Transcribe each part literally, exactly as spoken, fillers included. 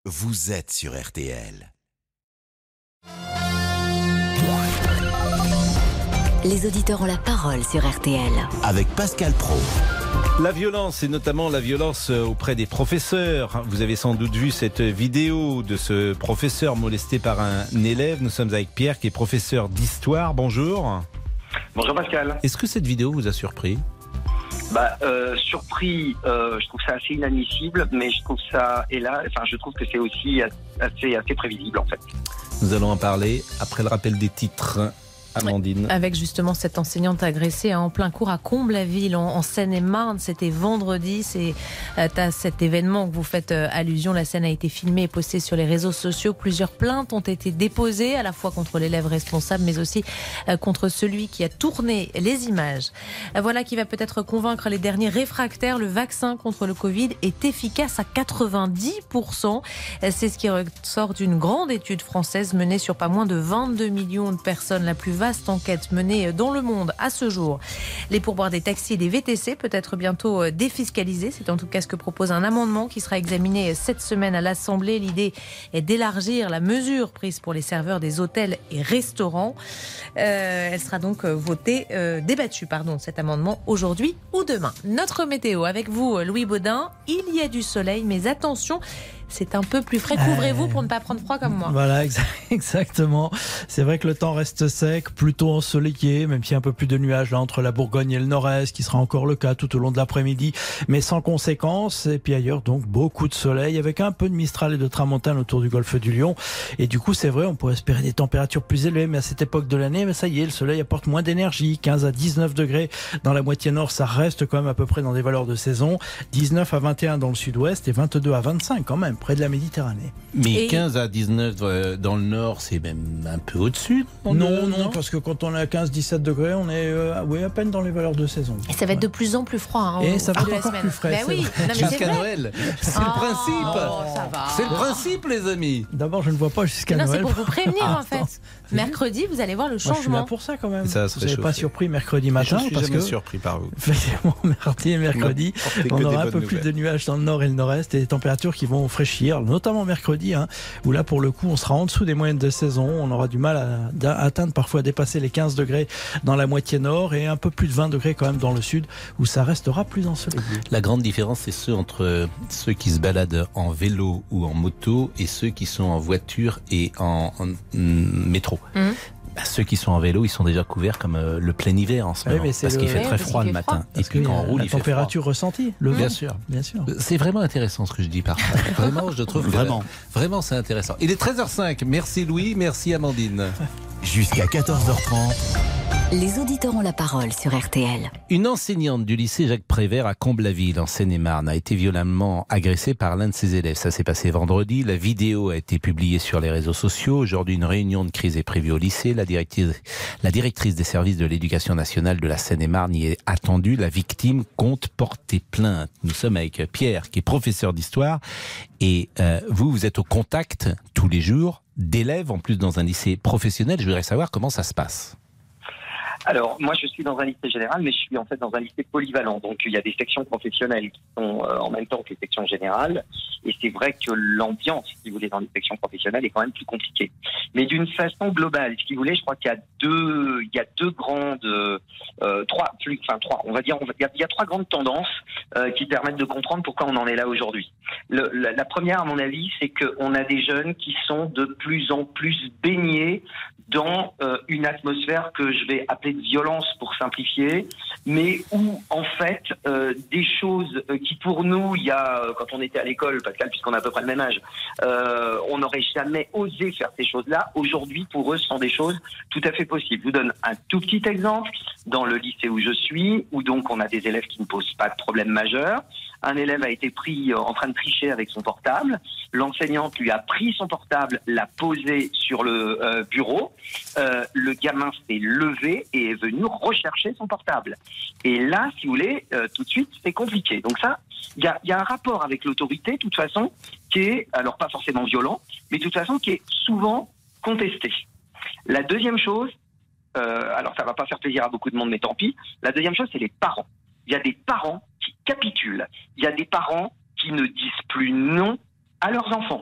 Vous êtes sur R T L. Les auditeurs ont la parole sur R T L. Avec Pascal Praud. La violence, et notamment la violence auprès des professeurs. Vous avez sans doute vu cette vidéo de ce professeur molesté par un élève. Nous sommes avec Pierre, qui est professeur d'histoire. Bonjour. Bonjour Pascal. Est-ce que cette vidéo vous a surpris ? Bah, euh, surpris, euh, je trouve ça assez inadmissible, mais je trouve ça, et là, enfin, je trouve que c'est aussi assez, assez prévisible en fait. Nous allons en parler après le rappel des titres. Amandine. Avec justement cette enseignante agressée en plein cours à Comble-la-Ville, en, en Seine-et-Marne. C'était vendredi. C'est euh, à cet événement que vous faites euh, allusion. La scène a été filmée et postée sur les réseaux sociaux. Plusieurs plaintes ont été déposées, à la fois contre l'élève responsable, mais aussi euh, contre celui qui a tourné les images. Euh, voilà qui va peut-être convaincre les derniers réfractaires. Le vaccin contre le Covid est efficace à quatre-vingt-dix pour cent. Euh, c'est ce qui ressort d'une grande étude française menée sur pas moins de vingt-deux millions de personnes. La plus vaste enquête menée dans le monde à ce jour. Les pourboires des taxis et des V T C peut être bientôt défiscalisés. C'est en tout cas ce que propose un amendement qui sera examiné cette semaine à l'Assemblée. L'idée est d'élargir la mesure prise pour les serveurs des hôtels et restaurants. Euh, elle sera donc votée, euh, débattue, pardon, cet amendement aujourd'hui ou demain. Notre météo avec vous, Louis Baudin. Il y a du soleil, mais attention, c'est un peu plus frais. Couvrez-vous pour ne pas prendre froid comme moi. Voilà, exactement. C'est vrai que le temps reste sec, plutôt ensoleillé, même s'il y a un peu plus de nuages là entre la Bourgogne et le Nord-Est, qui sera encore le cas tout au long de l'après-midi, mais sans conséquence. Et puis ailleurs, donc, beaucoup de soleil, avec un peu de Mistral et de Tramontane autour du golfe du Lion. Et du coup, c'est vrai, on pourrait espérer des températures plus élevées, mais à cette époque de l'année, mais ça y est, le soleil apporte moins d'énergie. quinze à dix-neuf degrés dans la moitié nord, ça reste quand même à peu près dans des valeurs de saison. dix-neuf à vingt et un dans le sud-ouest et vingt-deux à vingt-cinq quand même, près de la Méditerranée. Mais et... quinze à dix-neuf dans le nord, c'est même un peu au-dessus. Non, non, non, parce que quand on est à quinze à dix-sept degrés, on est euh, oui, à peine dans les valeurs de saison. Et ça va être de plus en plus froid. Hein, et au, ça va être la encore semaine. plus frais. Ben oui, non, mais jusqu'à c'est vrai. Noël. C'est oh, le principe. Oh, ça va. C'est le principe, les amis. D'abord, je ne vois pas jusqu'à non, Noël. C'est pour vous prévenir, ah, en fait. Non. Mercredi, vous allez voir le changement. Moi, je suis là pour ça, quand même. Ça vous n'êtes pas surpris mercredi matin. Je suis parce jamais que, surpris par vous. Effectivement, mardi et mercredi, on, on aura un peu nouvelles. plus de nuages dans le nord et le nord-est et des températures qui vont fraîchir, notamment mercredi, hein, où là, pour le coup, on sera en dessous des moyennes de saison. On aura du mal à, à atteindre, parfois à dépasser les quinze degrés dans la moitié nord et un peu plus de vingt degrés quand même dans le sud, où ça restera plus ensoleillé. La grande différence, c'est ceux entre ceux qui se baladent en vélo ou en moto et ceux qui sont en voiture et en, en, en métro. Mmh. Bah, ceux qui sont en vélo, ils sont déjà couverts comme euh, le plein hiver en ce moment, oui, parce le... qu'il fait très froid le matin. Froid. Et puis quand on roule, la il fait froid. La température ressentie, le bien vent. sûr, bien sûr. C'est vraiment intéressant ce que je dis par ça. Vraiment, je trouve vraiment, que, vraiment, c'est intéressant. Il est treize heures cinq. Merci Louis, merci Amandine. Jusqu'à quatorze heures trente. Les auditeurs ont la parole sur R T L. Une enseignante du lycée Jacques Prévert à Comble-la-Ville, en Seine-et-Marne, a été violemment agressée par l'un de ses élèves. Ça s'est passé vendredi. La vidéo a été publiée sur les réseaux sociaux. Aujourd'hui, une réunion de crise est prévue au lycée. La directrice, la directrice des services de l'éducation nationale de la Seine-et-Marne y est attendue. La victime compte porter plainte. Nous sommes avec Pierre, qui est professeur d'histoire. Et euh, vous, vous êtes au contact tous les jours d'élèves, en plus dans un lycée professionnel. Je voudrais savoir comment ça se passe. Alors, moi, je suis dans un lycée général, mais je suis en fait dans un lycée polyvalent. Donc, il y a des sections professionnelles qui sont euh, en même temps que les sections générales. Et c'est vrai que l'ambiance, si vous voulez, dans les sections professionnelles est quand même plus compliquée. Mais d'une façon globale, si vous voulez, je crois qu'il y a deux, il y a deux grandes, euh, trois, plus, enfin trois, on va dire, on va, il, y a, il y a trois grandes tendances euh, qui permettent de comprendre pourquoi on en est là aujourd'hui. Le, la, la première, à mon avis, c'est qu'on a des jeunes qui sont de plus en plus baignés dans euh, une atmosphère que je vais appeler de violence pour simplifier, mais où en fait euh, des choses qui pour nous, il y a quand on était à l'école, Pascal, puisqu'on a à peu près le même âge, euh, on n'aurait jamais osé faire ces choses-là. Aujourd'hui, pour eux, ce sont des choses tout à fait possibles. Je vous donne un tout petit exemple. Dans le lycée où je suis, où donc on a des élèves qui ne posent pas de problème majeur. Un élève a été pris en train de tricher avec son portable. L'enseignante lui a pris son portable, l'a posé sur le euh, bureau. Euh, le gamin s'est levé et est venu rechercher son portable. Et là, si vous voulez, euh, tout de suite, c'est compliqué. Donc ça, il y a, y a un rapport avec l'autorité, de toute façon, qui est, alors pas forcément violent, mais de toute façon, qui est souvent contesté. La deuxième chose, euh, alors ça va pas faire plaisir à beaucoup de monde, mais tant pis. La deuxième chose, c'est les parents. Il y a des parents qui capitulent. Il y a des parents qui ne disent plus non à leurs enfants.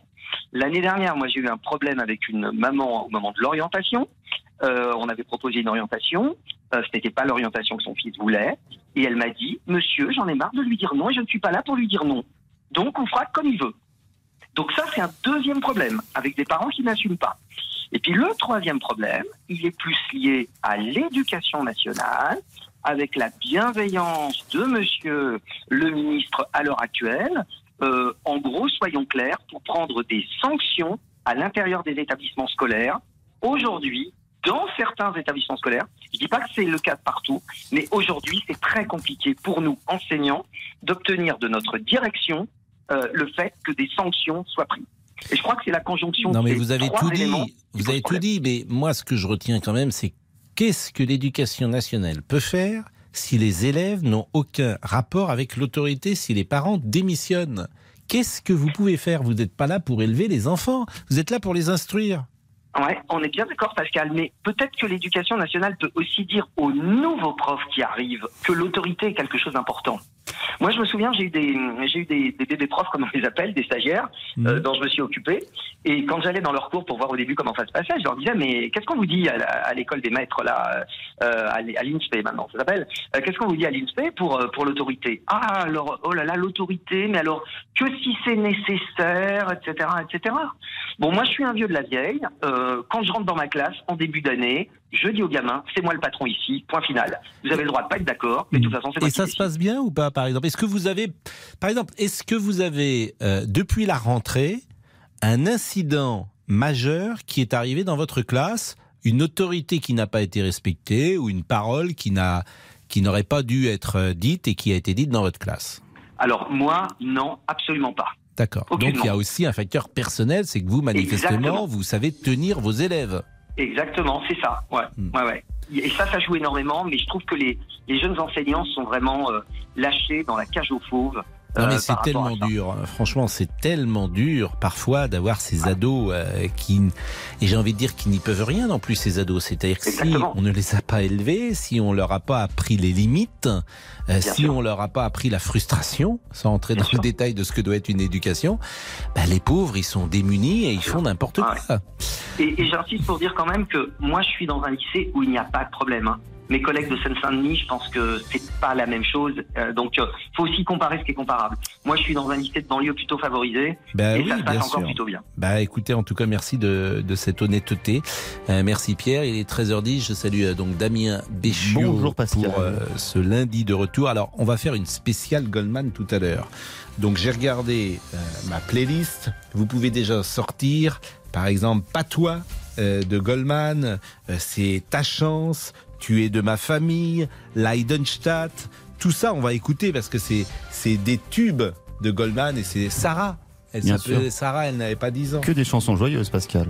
L'année dernière, moi, j'ai eu un problème avec une maman au moment de l'orientation. Euh, on avait proposé une orientation. Euh, ce n'était pas l'orientation que son fils voulait. Et elle m'a dit, monsieur, j'en ai marre de lui dire non et je ne suis pas là pour lui dire non. Donc, on fera comme il veut. Donc ça, c'est un deuxième problème, avec des parents qui n'assument pas. Et puis le troisième problème, il est plus lié à l'éducation nationale, avec la bienveillance de monsieur le ministre à l'heure actuelle. Euh, en gros, soyons clairs, pour prendre des sanctions à l'intérieur des établissements scolaires. Aujourd'hui, dans certains établissements scolaires, je ne dis pas que c'est le cas de partout, mais aujourd'hui, c'est très compliqué pour nous, enseignants, d'obtenir de notre direction euh, le fait que des sanctions soient prises. Et je crois que c'est la conjonction non, de mais ces vous avez trois tout dit. éléments. Vous avez tout dit, mais moi, ce que je retiens quand même, c'est qu'est-ce que l'éducation nationale peut faire si les élèves n'ont aucun rapport avec l'autorité, si les parents démissionnent? Qu'est-ce que vous pouvez faire? Vous n'êtes pas là pour élever les enfants, vous êtes là pour les instruire. Ouais, on est bien d'accord, Pascal, mais peut-être que l'éducation nationale peut aussi dire aux nouveaux profs qui arrivent que l'autorité est quelque chose d'important. Moi, je me souviens, j'ai eu des, j'ai eu des, des bébés profs, comme on les appelle, des stagiaires, mmh. euh, dont je me suis occupé. Et quand j'allais dans leur cours pour voir au début comment ça se passait, je leur disais, mais qu'est-ce qu'on vous dit à, à l'école des maîtres, là, euh, à l'I N S P E maintenant, ça s'appelle euh, qu'est-ce qu'on vous dit à l'I N S P E pour, pour l'autorité? Ah, alors, oh là là, l'autorité, mais alors, que si c'est nécessaire, et cetera, et cetera. Bon, moi, je suis un vieux de la vieille. Euh, quand je rentre dans ma classe, en début d'année, je dis aux gamins, c'est moi le patron ici, point final. Vous avez le droit de pas être d'accord, mais de toute façon, c'est moi Et qui ça décide. se passe bien ou pas, par exemple? Est-ce que vous avez, par exemple, est-ce que vous avez, euh, depuis la rentrée, un incident majeur qui est arrivé dans votre classe, une autorité qui n'a pas été respectée ou une parole qui n'a, qui n'aurait pas dû être dite et qui a été dite dans votre classe? Alors, moi, non, absolument pas. D'accord. Aucunement. Donc, il y a aussi un facteur personnel, c'est que vous, manifestement, Exactement. vous savez tenir vos élèves. Exactement, c'est ça. Ouais, Hmm. ouais, ouais. Et ça, ça joue énormément, mais je trouve que les, les jeunes enseignants sont vraiment euh, lâchés dans la cage aux fauves. Non mais euh, c'est par rapport tellement à ça. dur, franchement c'est tellement dur parfois d'avoir ces ados euh, qui, et j'ai envie de dire qu'ils n'y peuvent rien non plus ces ados, c'est-à-dire que si Exactement. on ne les a pas élevés, si on leur a pas appris les limites, euh, si sûr. on leur a pas appris la frustration, sans entrer Bien dans sûr. le détail de ce que doit être une éducation, bah, les pauvres ils sont démunis et ils font n'importe Ah quoi. Et, et j'insiste pour dire quand même que moi, je suis dans un lycée où il n'y a pas de problème. Hein. Mes collègues de Seine-Saint-Denis, je pense que c'est pas la même chose. Euh, donc, il euh, faut aussi comparer ce qui est comparable. Moi, je suis dans un lycée de banlieue plutôt favorisé. Bah et oui, ça se passe bien encore sûr. plutôt bien. Bah écoutez, en tout cas, merci de, de cette honnêteté. Euh, merci Pierre. Il est treize heures dix. Je salue euh, donc Damien Béchiot Bonjour, Pascal. pour euh, ce lundi de retour. Alors, on va faire une spéciale Goldman tout à l'heure. Donc, j'ai regardé euh, ma playlist. Vous pouvez déjà sortir, par exemple, Patois euh, de Goldman. Euh, c'est Ta chance. Tu es de ma famille. Leidenstadt. Tout ça, on va écouter parce que c'est c'est des tubes de Goldman et c'est Sarah. Elle Bien s'appelait sûr. Sarah, elle n'avait pas dix ans. Que des chansons joyeuses, Pascal,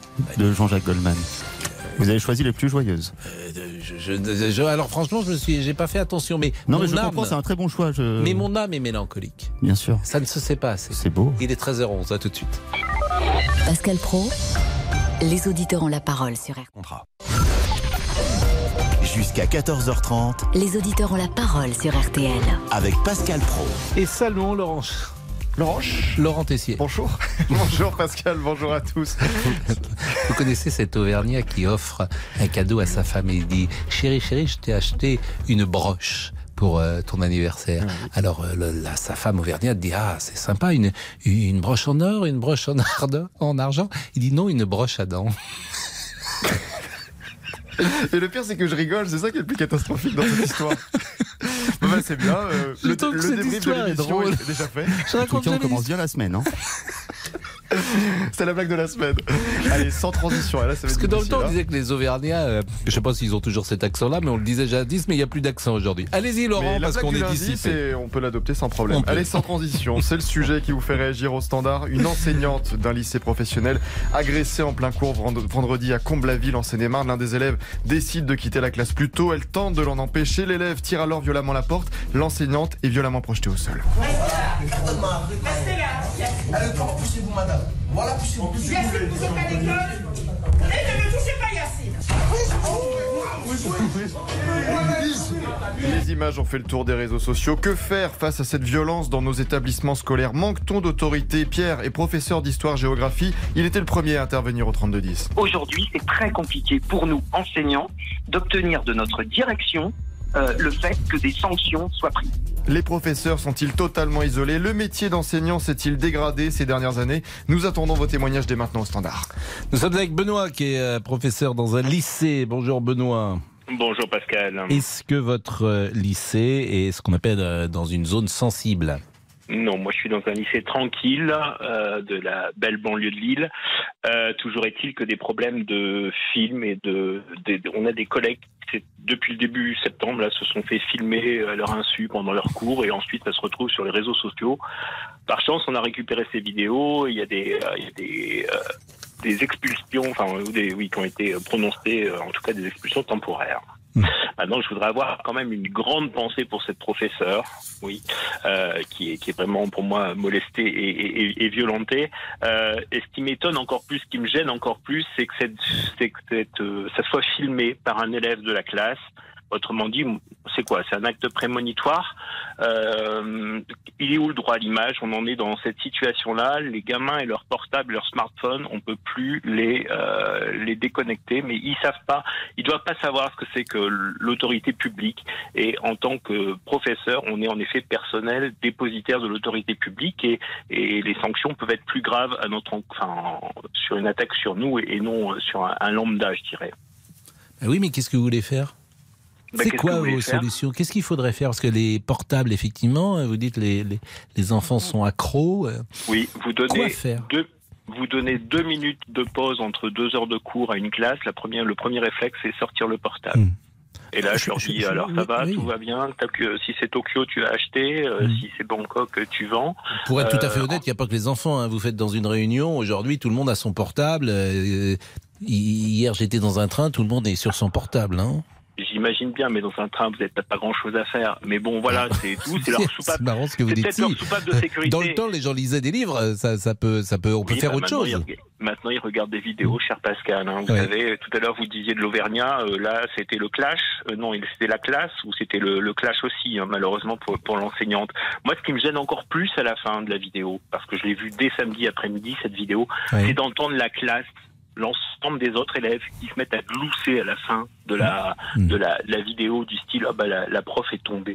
de Jean-Jacques Goldman. Vous avez choisi les plus joyeuses. Euh, je, je- je- alors franchement, je me suis, j'ai pas fait attention, mais Non, mon mais je âme, comprends, c'est un très bon choix. Je... mais mon âme est mélancolique. Bien sûr, Ça ne se sait pas assez. c'est beau. Il est treize heures onze, à tout de suite. Pascal Praud, les auditeurs ont la parole sur R T L. Contrat. Jusqu'à quatorze heures trente Les auditeurs ont la parole sur R T L. avec Pascal Praud. Et saluons Laurent, Laurent, Laurent Tessier. bonjour. Bonjour Pascal, bonjour à tous. Vous connaissez cet Auvergnat qui offre un cadeau à sa femme et il dit « Chérie, chérie, je t'ai acheté une broche pour euh, ton anniversaire. » Alors euh, le- la, sa femme Auvergnate dit « Ah, c'est sympa, une, une broche en or, une broche en, arde- en argent ?» Il dit « Non, une broche à dents. » Et le pire, c'est que je rigole, c'est ça qui est le plus catastrophique dans cette histoire. Bon, bah, c'est bien, euh, Je le, trouve que le cette débrief de histoire est l'émission drôle. est déjà fait. Je En tout raconte cas, on jamais commence bien la semaine. Hein. C'est la blague de la semaine. Allez, sans transition. Et là, ça va Parce être que dans le temps, on difficile, disait que les Auvergnats, euh, je sais pas s'ils ont toujours cet accent-là, mais on le disait jadis, mais il n'y a plus d'accent aujourd'hui. Allez-y hein. Laurent, Mais la parce blague qu'on du est lundi, dissipé. c'est- on peut l'adopter sans problème. On peut. Allez, sans transition, c'est le sujet qui vous fait réagir au standard. Une enseignante d'un lycée professionnel agressée en plein cours vend- vendredi à Comble-la-Ville en Seine-et-Marne. L'un des élèves décide de quitter la classe plus tôt. Elle tente de l'en empêcher. L'élève tire alors violemment la porte. L'enseignante est violemment projetée au sol. Alors, comment poussez-vous, madame? Voilà, poussez-vous. Yacine, vous êtes à l'école? Et ne me touchez pas, Yacine. Les images ont fait le tour des réseaux sociaux. Que faire face à cette violence dans nos établissements scolaires? Manque-t-on d'autorité? Pierre est professeur d'histoire-géographie. Il était le premier à intervenir au trente-deux dix. Aujourd'hui, c'est très compliqué pour nous, enseignants, d'obtenir de notre direction euh, le fait que des sanctions soient prises. Les professeurs sont-ils totalement isolés? Le métier d'enseignant s'est-il dégradé ces dernières années? Nous attendons vos témoignages dès maintenant au Standard. Nous sommes avec Benoît qui est euh, professeur dans un lycée. Bonjour Benoît. Bonjour Pascal. Est-ce que votre euh, lycée est ce qu'on appelle euh, dans une zone sensible? Non, moi je suis dans un lycée tranquille euh, de la belle banlieue de Lille. Euh, toujours est-il que des problèmes de film et de, de, de on a des collègues qui, depuis le début septembre, là, se sont fait filmer à leur insu pendant leur cours et ensuite ça se retrouve sur les réseaux sociaux. Par chance, on a récupéré ces vidéos. Il y a des, euh, il y a des, euh, des expulsions, enfin des, oui, qui ont été prononcées, euh, en tout cas des expulsions temporaires. Mmh. Maintenant, je voudrais avoir quand même une grande pensée pour cette professeure, oui, euh, qui est qui est vraiment pour moi molestée et, et, et violentée. Euh, et ce qui m'étonne encore plus, ce qui me gêne encore plus, c'est que cette, c'est que cette, euh, ça soit filmé par un élève de la classe. Autrement dit, c'est quoi? C'est un acte prémonitoire. Euh, il est où le droit à l'image? On en est dans cette situation-là. Les gamins et leurs portables, leurs smartphones, on peut plus les euh, les déconnecter. Mais ils savent pas, ils doivent pas savoir ce que c'est que l'autorité publique. Et en tant que professeur, on est en effet personnel dépositaire de l'autorité publique et et les sanctions peuvent être plus graves à notre, enfin, sur une attaque sur nous et non sur un, un lambda, je dirais. Oui, mais qu'est-ce que vous voulez faire? Bah, c'est quoi vos solutions? Qu'est-ce qu'il faudrait faire? Parce que les portables, effectivement, vous dites les les, les enfants sont accros. Oui, vous donnez quoi faire? deux, vous donnez deux minutes de pause entre deux heures de cours à une classe. La première, le premier réflexe, c'est sortir le portable. Mmh. Et là, je, je leur dis, je, je, alors ça va, oui. Tout va bien. Que, si c'est Tokyo, tu as acheté. Euh, mmh. Si c'est Bangkok, tu vends. Pour être euh, tout à fait honnête, il n'y a pas que les enfants. Hein. Vous faites dans une réunion, aujourd'hui, tout le monde a son portable. Euh, hier, j'étais dans un train, tout le monde est sur son portable. Hein. J'imagine bien, mais dans un train, vous n'avez peut-être pas grand-chose à faire. Mais bon, voilà, c'est tout. C'est leur soupape. C'est marrant ce que vous dites. C'est leur soupape de sécurité. Dans le temps, les gens lisaient des livres. Ça, ça peut, ça peut, on peut oui, faire bah autre chose. Ils, maintenant, ils regardent des vidéos, cher Pascal. Hein. Vous ouais. savez, tout à l'heure, vous disiez de l'Auvergnat. Euh, là, c'était le clash. Euh, non, c'était la classe ou c'était le, le clash aussi, hein, malheureusement, pour, pour l'enseignante. Moi, ce qui me gêne encore plus à la fin de la vidéo, parce que je l'ai vue dès samedi après-midi, cette vidéo, ouais. c'est d'entendre la classe, l'ensemble des autres élèves qui se mettent à glousser à la fin de la, mmh. de la, la vidéo du style ah bah la, la prof est tombée.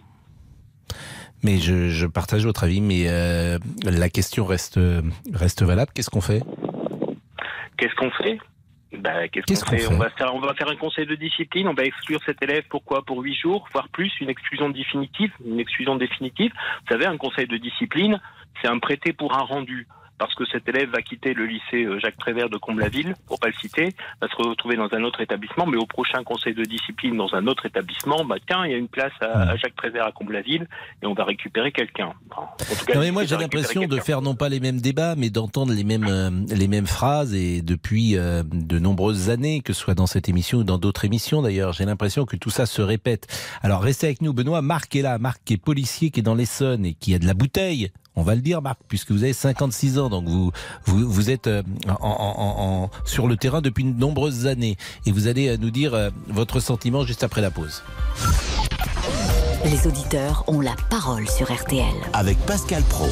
Mais je, je partage votre avis, mais euh, la question reste, reste valable. Qu'est-ce qu'on fait? Qu'est-ce qu'on fait bah, qu'est-ce, qu'est-ce qu'on, qu'on fait, fait on va faire, on va faire un conseil de discipline, on va exclure cet élève, pourquoi? Pour huit jours, voire plus, une exclusion définitive, une exclusion définitive. Vous savez, un conseil de discipline, c'est un prêté pour un rendu. Parce que cet élève va quitter le lycée Jacques Prévert de Comble-la-Ville, pour pas le citer, va se retrouver dans un autre établissement, mais au prochain conseil de discipline dans un autre établissement, bah tiens, il y a une place à, à Jacques Prévert à Comble-la-Ville et on va récupérer quelqu'un. Enfin, en tout cas, non mais moi j'ai l'impression quelqu'un. de faire non pas les mêmes débats, mais d'entendre les mêmes euh, les mêmes phrases et depuis euh, de nombreuses années, que ce soit dans cette émission ou dans d'autres émissions d'ailleurs, j'ai l'impression que tout ça se répète. Alors restez avec nous, Benoît. Marc est là, Marc qui est policier, qui est dans l'Essonne et qui a de la bouteille. On va le dire, Marc, puisque vous avez cinquante-six ans, donc vous vous, vous êtes en, en, en, sur le terrain depuis de nombreuses années. Et vous allez nous dire votre sentiment juste après la pause. Les auditeurs ont la parole sur R T L. Avec Pascal Praud.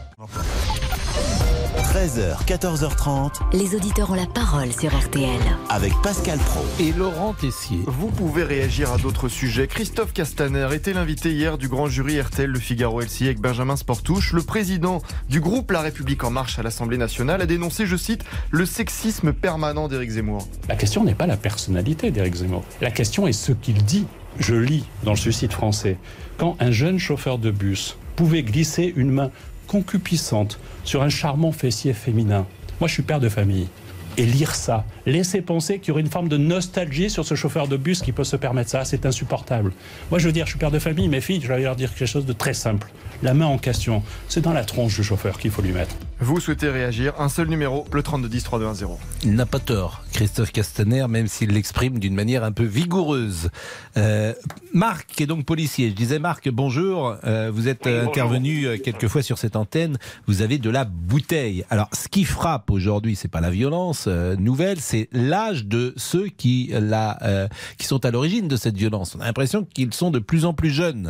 treize heures, quatorze heures trente. Les auditeurs ont la parole sur R T L. Avec Pascal Praud. Et Laurent Tessier. Vous pouvez réagir à d'autres sujets. Christophe Castaner était l'invité hier du grand jury R T L Le Figaro L C I avec Benjamin Sportouche. Le président du groupe La République En Marche à l'Assemblée nationale a dénoncé, je cite, le sexisme permanent d'Éric Zemmour. La question n'est pas la personnalité d'Éric Zemmour. La question est ce qu'il dit. Je lis dans le Suicide français. Quand un jeune chauffeur de bus pouvait glisser une main concupiscente sur un charmant fessier féminin. Moi, je suis père de famille. Et lire ça, laisser penser qu'il y aurait une forme de nostalgie sur ce chauffeur de bus qui peut se permettre ça, c'est insupportable. Moi, je veux dire, je suis père de famille, mes filles, je vais leur dire quelque chose de très simple. la main en question, c'est dans la tronche du chauffeur qu'il faut lui mettre. Vous souhaitez réagir, un seul numéro, le trente-deux dix, trente-deux dix. Il n'a pas tort, Christophe Castaner, même s'il l'exprime d'une manière un peu vigoureuse. Euh, Marc, qui est donc policier, je disais Marc, bonjour, euh, vous êtes euh, intervenu euh, quelquefois sur cette antenne, vous avez de la bouteille. Alors, ce qui frappe aujourd'hui, c'est pas la violence euh, nouvelle, c'est l'âge de ceux qui, la, euh, qui sont à l'origine de cette violence. On a l'impression qu'ils sont de plus en plus jeunes.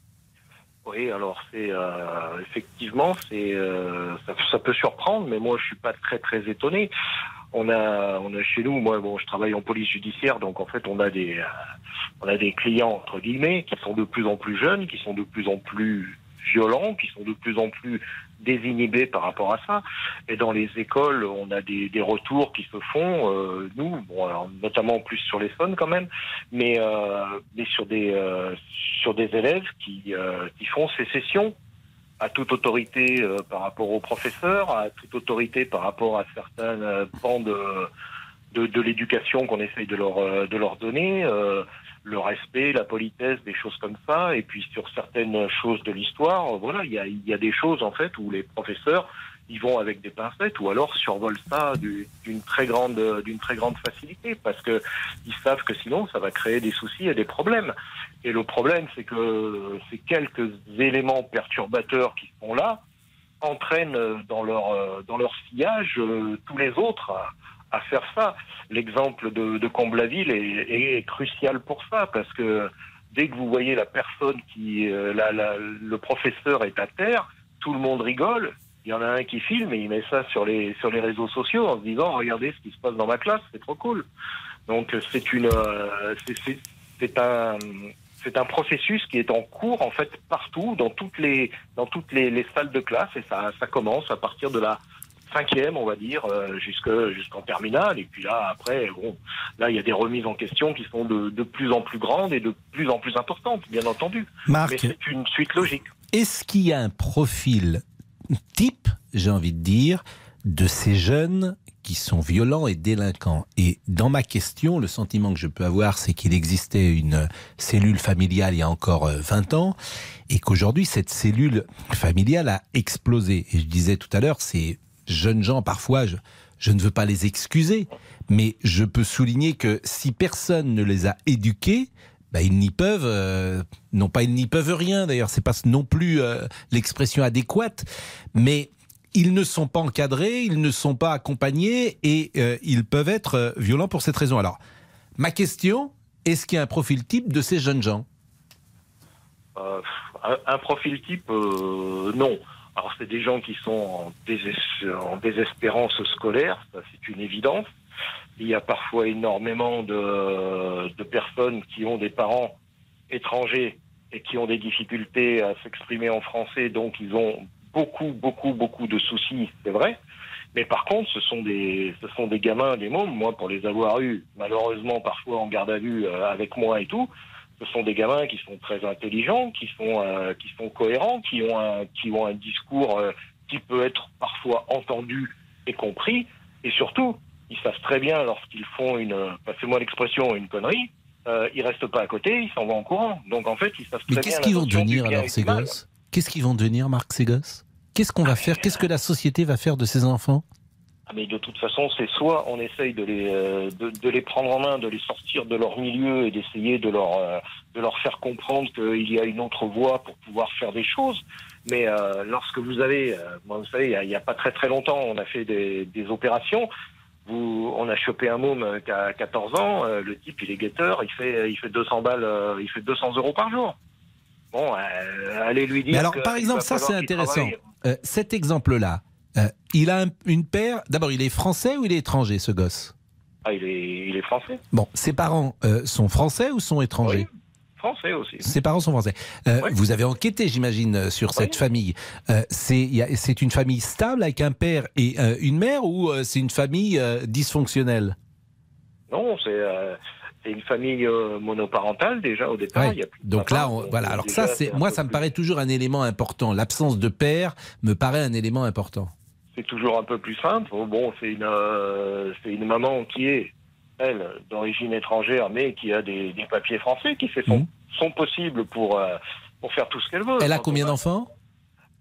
Oui, alors c'est euh, effectivement, c'est euh, ça, ça peut surprendre, mais moi je suis pas très très étonné. On a, on a chez nous, moi bon, je travaille en police judiciaire, donc en fait on a des, euh, on a des clients entre guillemets qui sont de plus en plus jeunes, qui sont de plus en plus violents, qui sont de plus en plus désinhibés par rapport à ça. Et dans les écoles, on a des, des retours qui se font, euh, nous, bon, alors, notamment plus sur les l'Essonne quand même, mais, euh, mais sur des euh, sur des élèves qui euh, qui font sécession à toute autorité euh, par rapport aux professeurs, à toute autorité par rapport à certains euh, pans de de, de l'éducation qu'on essaye de leur euh, de leur donner. Euh, le respect, la politesse, des choses comme ça, et puis sur certaines choses de l'histoire, voilà, il y a, il y a des choses en fait où les professeurs ils vont avec des pincettes ou alors survolent ça du, d'une très grande d'une très grande facilité parce que ils savent que sinon ça va créer des soucis et des problèmes. Et le problème c'est que ces quelques éléments perturbateurs qui sont là entraînent dans leur dans leur sillage euh, tous les autres à, à faire ça. L'exemple de, de Comble-la-Ville est, est crucial pour ça, parce que dès que vous voyez la personne qui, euh, la, la, le professeur est à terre, tout le monde rigole. Il y en a un qui filme et il met ça sur les sur les réseaux sociaux en se disant regardez ce qui se passe dans ma classe, c'est trop cool. Donc c'est une, euh, c'est, c'est, c'est un c'est un processus qui est en cours en fait partout dans toutes les dans toutes les, les salles de classe et ça ça commence à partir de la cinquième, on va dire, euh, jusque, jusqu'en terminale. Et puis là, après, bon, là, il y a des remises en question qui sont de, de plus en plus grandes et de plus en plus importantes, bien entendu. Marc, mais c'est une suite logique. Est-ce qu'il y a un profil type, j'ai envie de dire, de ces jeunes qui sont violents et délinquants? Et dans ma question, le sentiment que je peux avoir, c'est qu'il existait une cellule familiale il y a encore vingt ans et qu'aujourd'hui, cette cellule familiale a explosé. Et je disais tout à l'heure, c'est jeunes gens, parfois, je, je ne veux pas les excuser, mais je peux souligner que si personne ne les a éduqués, bah, ils n'y peuvent, euh, non pas ils n'y peuvent rien, d'ailleurs, c'est pas non plus euh, l'expression adéquate, mais ils ne sont pas encadrés, ils ne sont pas accompagnés et euh, ils peuvent être euh, violents pour cette raison. Alors, ma question, est-ce qu'il y a un profil type de ces jeunes gens ? euh, un, un profil type, euh, non. Alors, c'est des gens qui sont en, déses- en désespérance scolaire, ça c'est une évidence. Il y a parfois énormément de, de personnes qui ont des parents étrangers et qui ont des difficultés à s'exprimer en français, donc ils ont beaucoup, beaucoup, beaucoup de soucis, c'est vrai. Mais par contre, ce sont des, ce sont des gamins, des mômes, moi pour les avoir eus, malheureusement parfois en garde à vue euh, avec moi et tout, ce sont des gamins qui sont très intelligents, qui sont euh, qui sont cohérents, qui ont un qui ont un discours euh, qui peut être parfois entendu et compris, et surtout ils savent très bien lorsqu'ils font une, passez-moi l'expression, une connerie, euh, ils restent pas à côté, ils s'en vont en courant. Donc en fait ils savent très Mais bien. qu'est-ce qu'ils vont devenir alors ces mal. gosses ? Qu'est-ce qu'ils vont devenir, Marc, ces gosses ? Qu'est-ce qu'on va faire ? Qu'est-ce que la société va faire de ces enfants ? Ah, mais de toute façon, c'est soit on essaye de les euh, de, de les prendre en main, de les sortir de leur milieu et d'essayer de leur euh, de leur faire comprendre qu'il y a une autre voie pour pouvoir faire des choses. Mais euh, lorsque vous avez, euh, moi, vous savez, il y, y a pas très très longtemps, on a fait des, des opérations. Vous, on a chopé un môme qui a quatorze ans. Euh, le type, il est guetteur. Il fait il fait deux cents balles, euh, il fait deux cents euros par jour. Bon, euh, allez lui dire. Mais alors, que par exemple, ça c'est intéressant. Euh, cet exemple-là. Euh, il a un, une paire. D'abord, il est français ou il est étranger, ce gosse ? Ah, il est, il est français. Bon, ses parents euh, sont français ou sont étrangers ? Oui, français aussi. Ses parents sont français. Euh, oui. Vous avez enquêté, j'imagine, sur oui. cette famille. Euh, c'est, y a, c'est une famille stable avec un père et euh, une mère ou euh, c'est une famille euh, dysfonctionnelle ? Non, c'est. Euh... C'est une famille euh, monoparentale déjà au départ. Ouais. Il y a plus de donc papa, là, on, donc, voilà. Alors déjà, ça, c'est moi, ça me plus... paraît toujours un élément important. L'absence de père me paraît un élément important. C'est toujours un peu plus simple. Bon, c'est une, euh, c'est une maman qui est elle d'origine étrangère, mais qui a des, des papiers français, qui fait son, mmh. son possible pour euh, pour faire tout ce qu'elle veut. Elle a combien d'enfants ?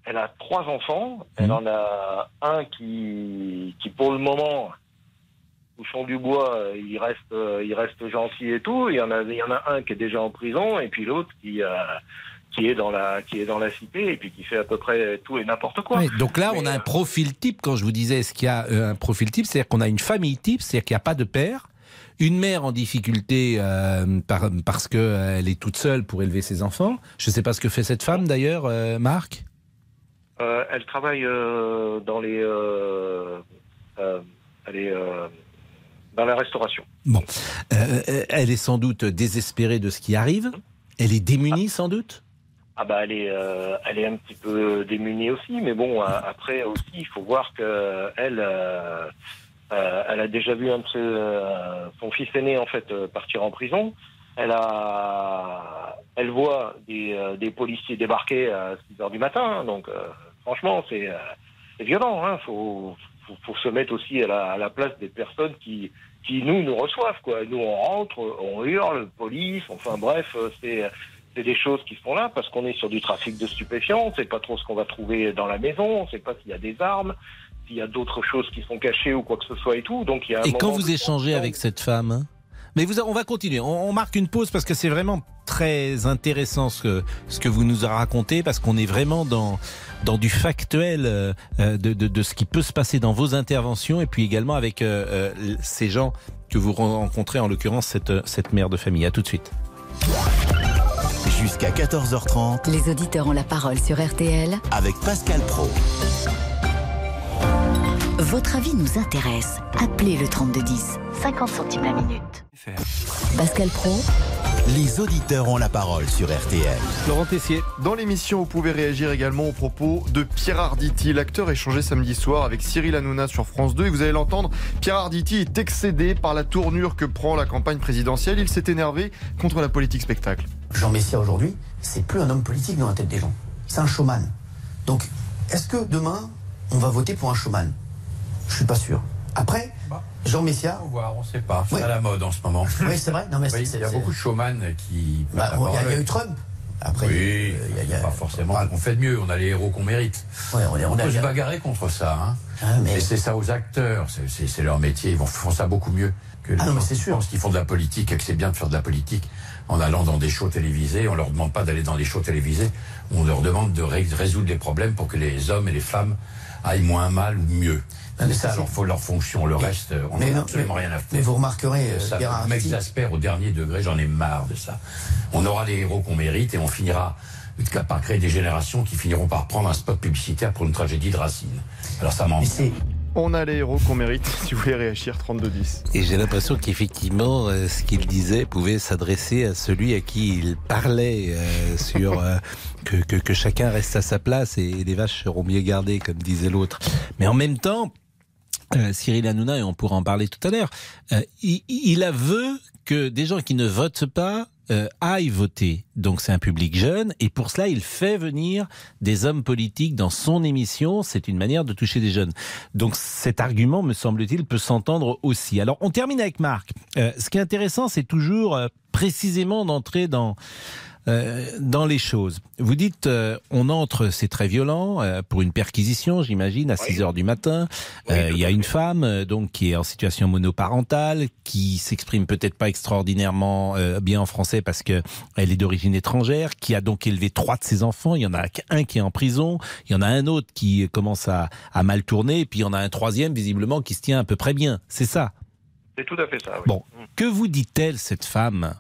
elle a trois enfants. Elle mmh. en a un qui, qui pour le moment, touchons du bois, il reste, il reste gentil et tout. Il y en a, il y en a un qui est déjà en prison, et puis l'autre qui, euh, qui est dans la, qui est dans la cité, et puis qui fait à peu près tout et n'importe quoi. Oui, donc là, Mais, on a un profil type. Quand je vous disais, est-ce qu'il y a un profil type, c'est-à-dire qu'on a une famille type, c'est-à-dire qu'il n'y a pas de père. Une mère en difficulté euh, par, parce qu'elle euh, est toute seule pour élever ses enfants. Je ne sais pas ce que fait cette femme d'ailleurs, euh, Marc. Euh, elle travaille euh, dans les, euh, euh, elle est euh, dans la restauration. Bon, euh, elle est sans doute désespérée de ce qui arrive. Elle est démunie sans doute. Ah bah elle est, euh, elle est un petit peu démunie aussi, mais bon après aussi il faut voir que elle. Euh, Euh, elle a déjà vu un de ses, euh, son fils aîné en fait euh, partir en prison. Elle a, elle voit des, euh, des policiers débarquer à six heures du matin. Hein, donc euh, franchement c'est, euh, c'est violent. Hein. Faut, faut, faut se mettre aussi à la, à la place des personnes qui, qui nous nous reçoivent quoi. Nous on rentre, on hurle, police. Enfin bref, c'est, c'est des choses qui se font là parce qu'on est sur du trafic de stupéfiants. On ne sait pas trop ce qu'on va trouver dans la maison. On ne sait pas s'il y a des armes. Il y a d'autres choses qui sont cachées ou quoi que ce soit et tout. Donc il y a un et quand vous de... échangez avec cette femme, hein, mais vous, on va continuer. On, on marque une pause parce que c'est vraiment très intéressant ce que, ce que vous nous avez raconté, parce qu'on est vraiment dans, dans du factuel euh, de, de, de ce qui peut se passer dans vos interventions, et puis également avec euh, euh, ces gens que vous rencontrez, en l'occurrence cette, cette mère de famille. À tout de suite. Jusqu'à quatorze heures trente. Les auditeurs ont la parole sur R T L avec Pascal Praud. Votre avis nous intéresse. Appelez le trente-deux dix, cinquante centimes la minute. Pascal Praud. Les auditeurs ont la parole sur R T L. Laurent Tessier. Dans l'émission, vous pouvez réagir également aux propos de Pierre Arditi. L'acteur échangé samedi soir avec Cyril Hanouna sur France deux. Et vous allez l'entendre, Pierre Arditi est excédé par la tournure que prend la campagne présidentielle. Il s'est énervé contre la politique spectacle. Jean Messia aujourd'hui, c'est plus un homme politique dans la tête des gens. C'est un showman. Donc, est-ce que demain, on va voter pour un showman ? Je suis pas sûr. Après, Jean Messia. On va voir, on sait pas. C'est ouais. à la mode en ce moment. Oui, c'est vrai. Non, mais oui, c'est, il y a c'est... beaucoup de showman qui. Bah, il bah, y, y a eu Trump. Après, oui, il y a, y a... pas forcément. On fait de mieux. On a les héros qu'on mérite. Ouais, on, est, on, on a, peut y a... se bagarrer contre ça. Hein. Ah, mais... mais c'est ça aux acteurs. C'est, c'est, c'est leur métier. Ils vont, font ça beaucoup mieux que les ah, non, gens mais c'est qui sûr. pensent qu'ils font de la politique et que c'est bien de faire de la politique en allant dans des shows télévisés. On leur demande pas d'aller dans des shows télévisés. On leur demande de ré- résoudre les problèmes pour que les hommes et les femmes aillent moins mal ou mieux. C'est ça, alors, faut leur fonction. Le reste, on n'a absolument mais, rien à faire. Mais vous remarquerez, ça Gérard m'exaspère au dernier degré, j'en ai marre de ça. On aura les héros qu'on mérite et on finira par créer des générations qui finiront par prendre un spot publicitaire pour une tragédie de Racine. Alors ça m'embête. On a les héros qu'on mérite, si vous voulez réagir, trente-deux dix. Et j'ai l'impression qu'effectivement, euh, ce qu'il disait pouvait s'adresser à celui à qui il parlait euh, sur euh, que, que, que chacun reste à sa place et les vaches seront mieux gardées, comme disait l'autre. Mais en même temps, euh, Cyril Hanouna, et on pourra en parler tout à l'heure, euh, il, il aveu que des gens qui ne votent pas Euh, aille voter. Donc c'est un public jeune et pour cela il fait venir des hommes politiques dans son émission. C'est une manière de toucher des jeunes. Donc cet argument, me semble-t-il, peut s'entendre aussi. Alors on termine avec Marc. Euh, ce qui est intéressant, c'est toujours euh, précisément d'entrer dans Euh, dans les choses. Vous dites, euh, on entre, c'est très violent, euh, pour une perquisition, j'imagine, à six heures du matin. Il euh, y a une femme euh, donc qui est en situation monoparentale, qui s'exprime peut-être pas extraordinairement euh, bien en français parce que elle est d'origine étrangère, qui a donc élevé trois de ses enfants. Il y en a un qui est en prison, il y en a un autre qui commence à, à mal tourner, et puis il y en a un troisième visiblement qui se tient à peu près bien. C'est ça? C'est tout à fait ça, oui. Bon, que vous dit-elle, cette femme?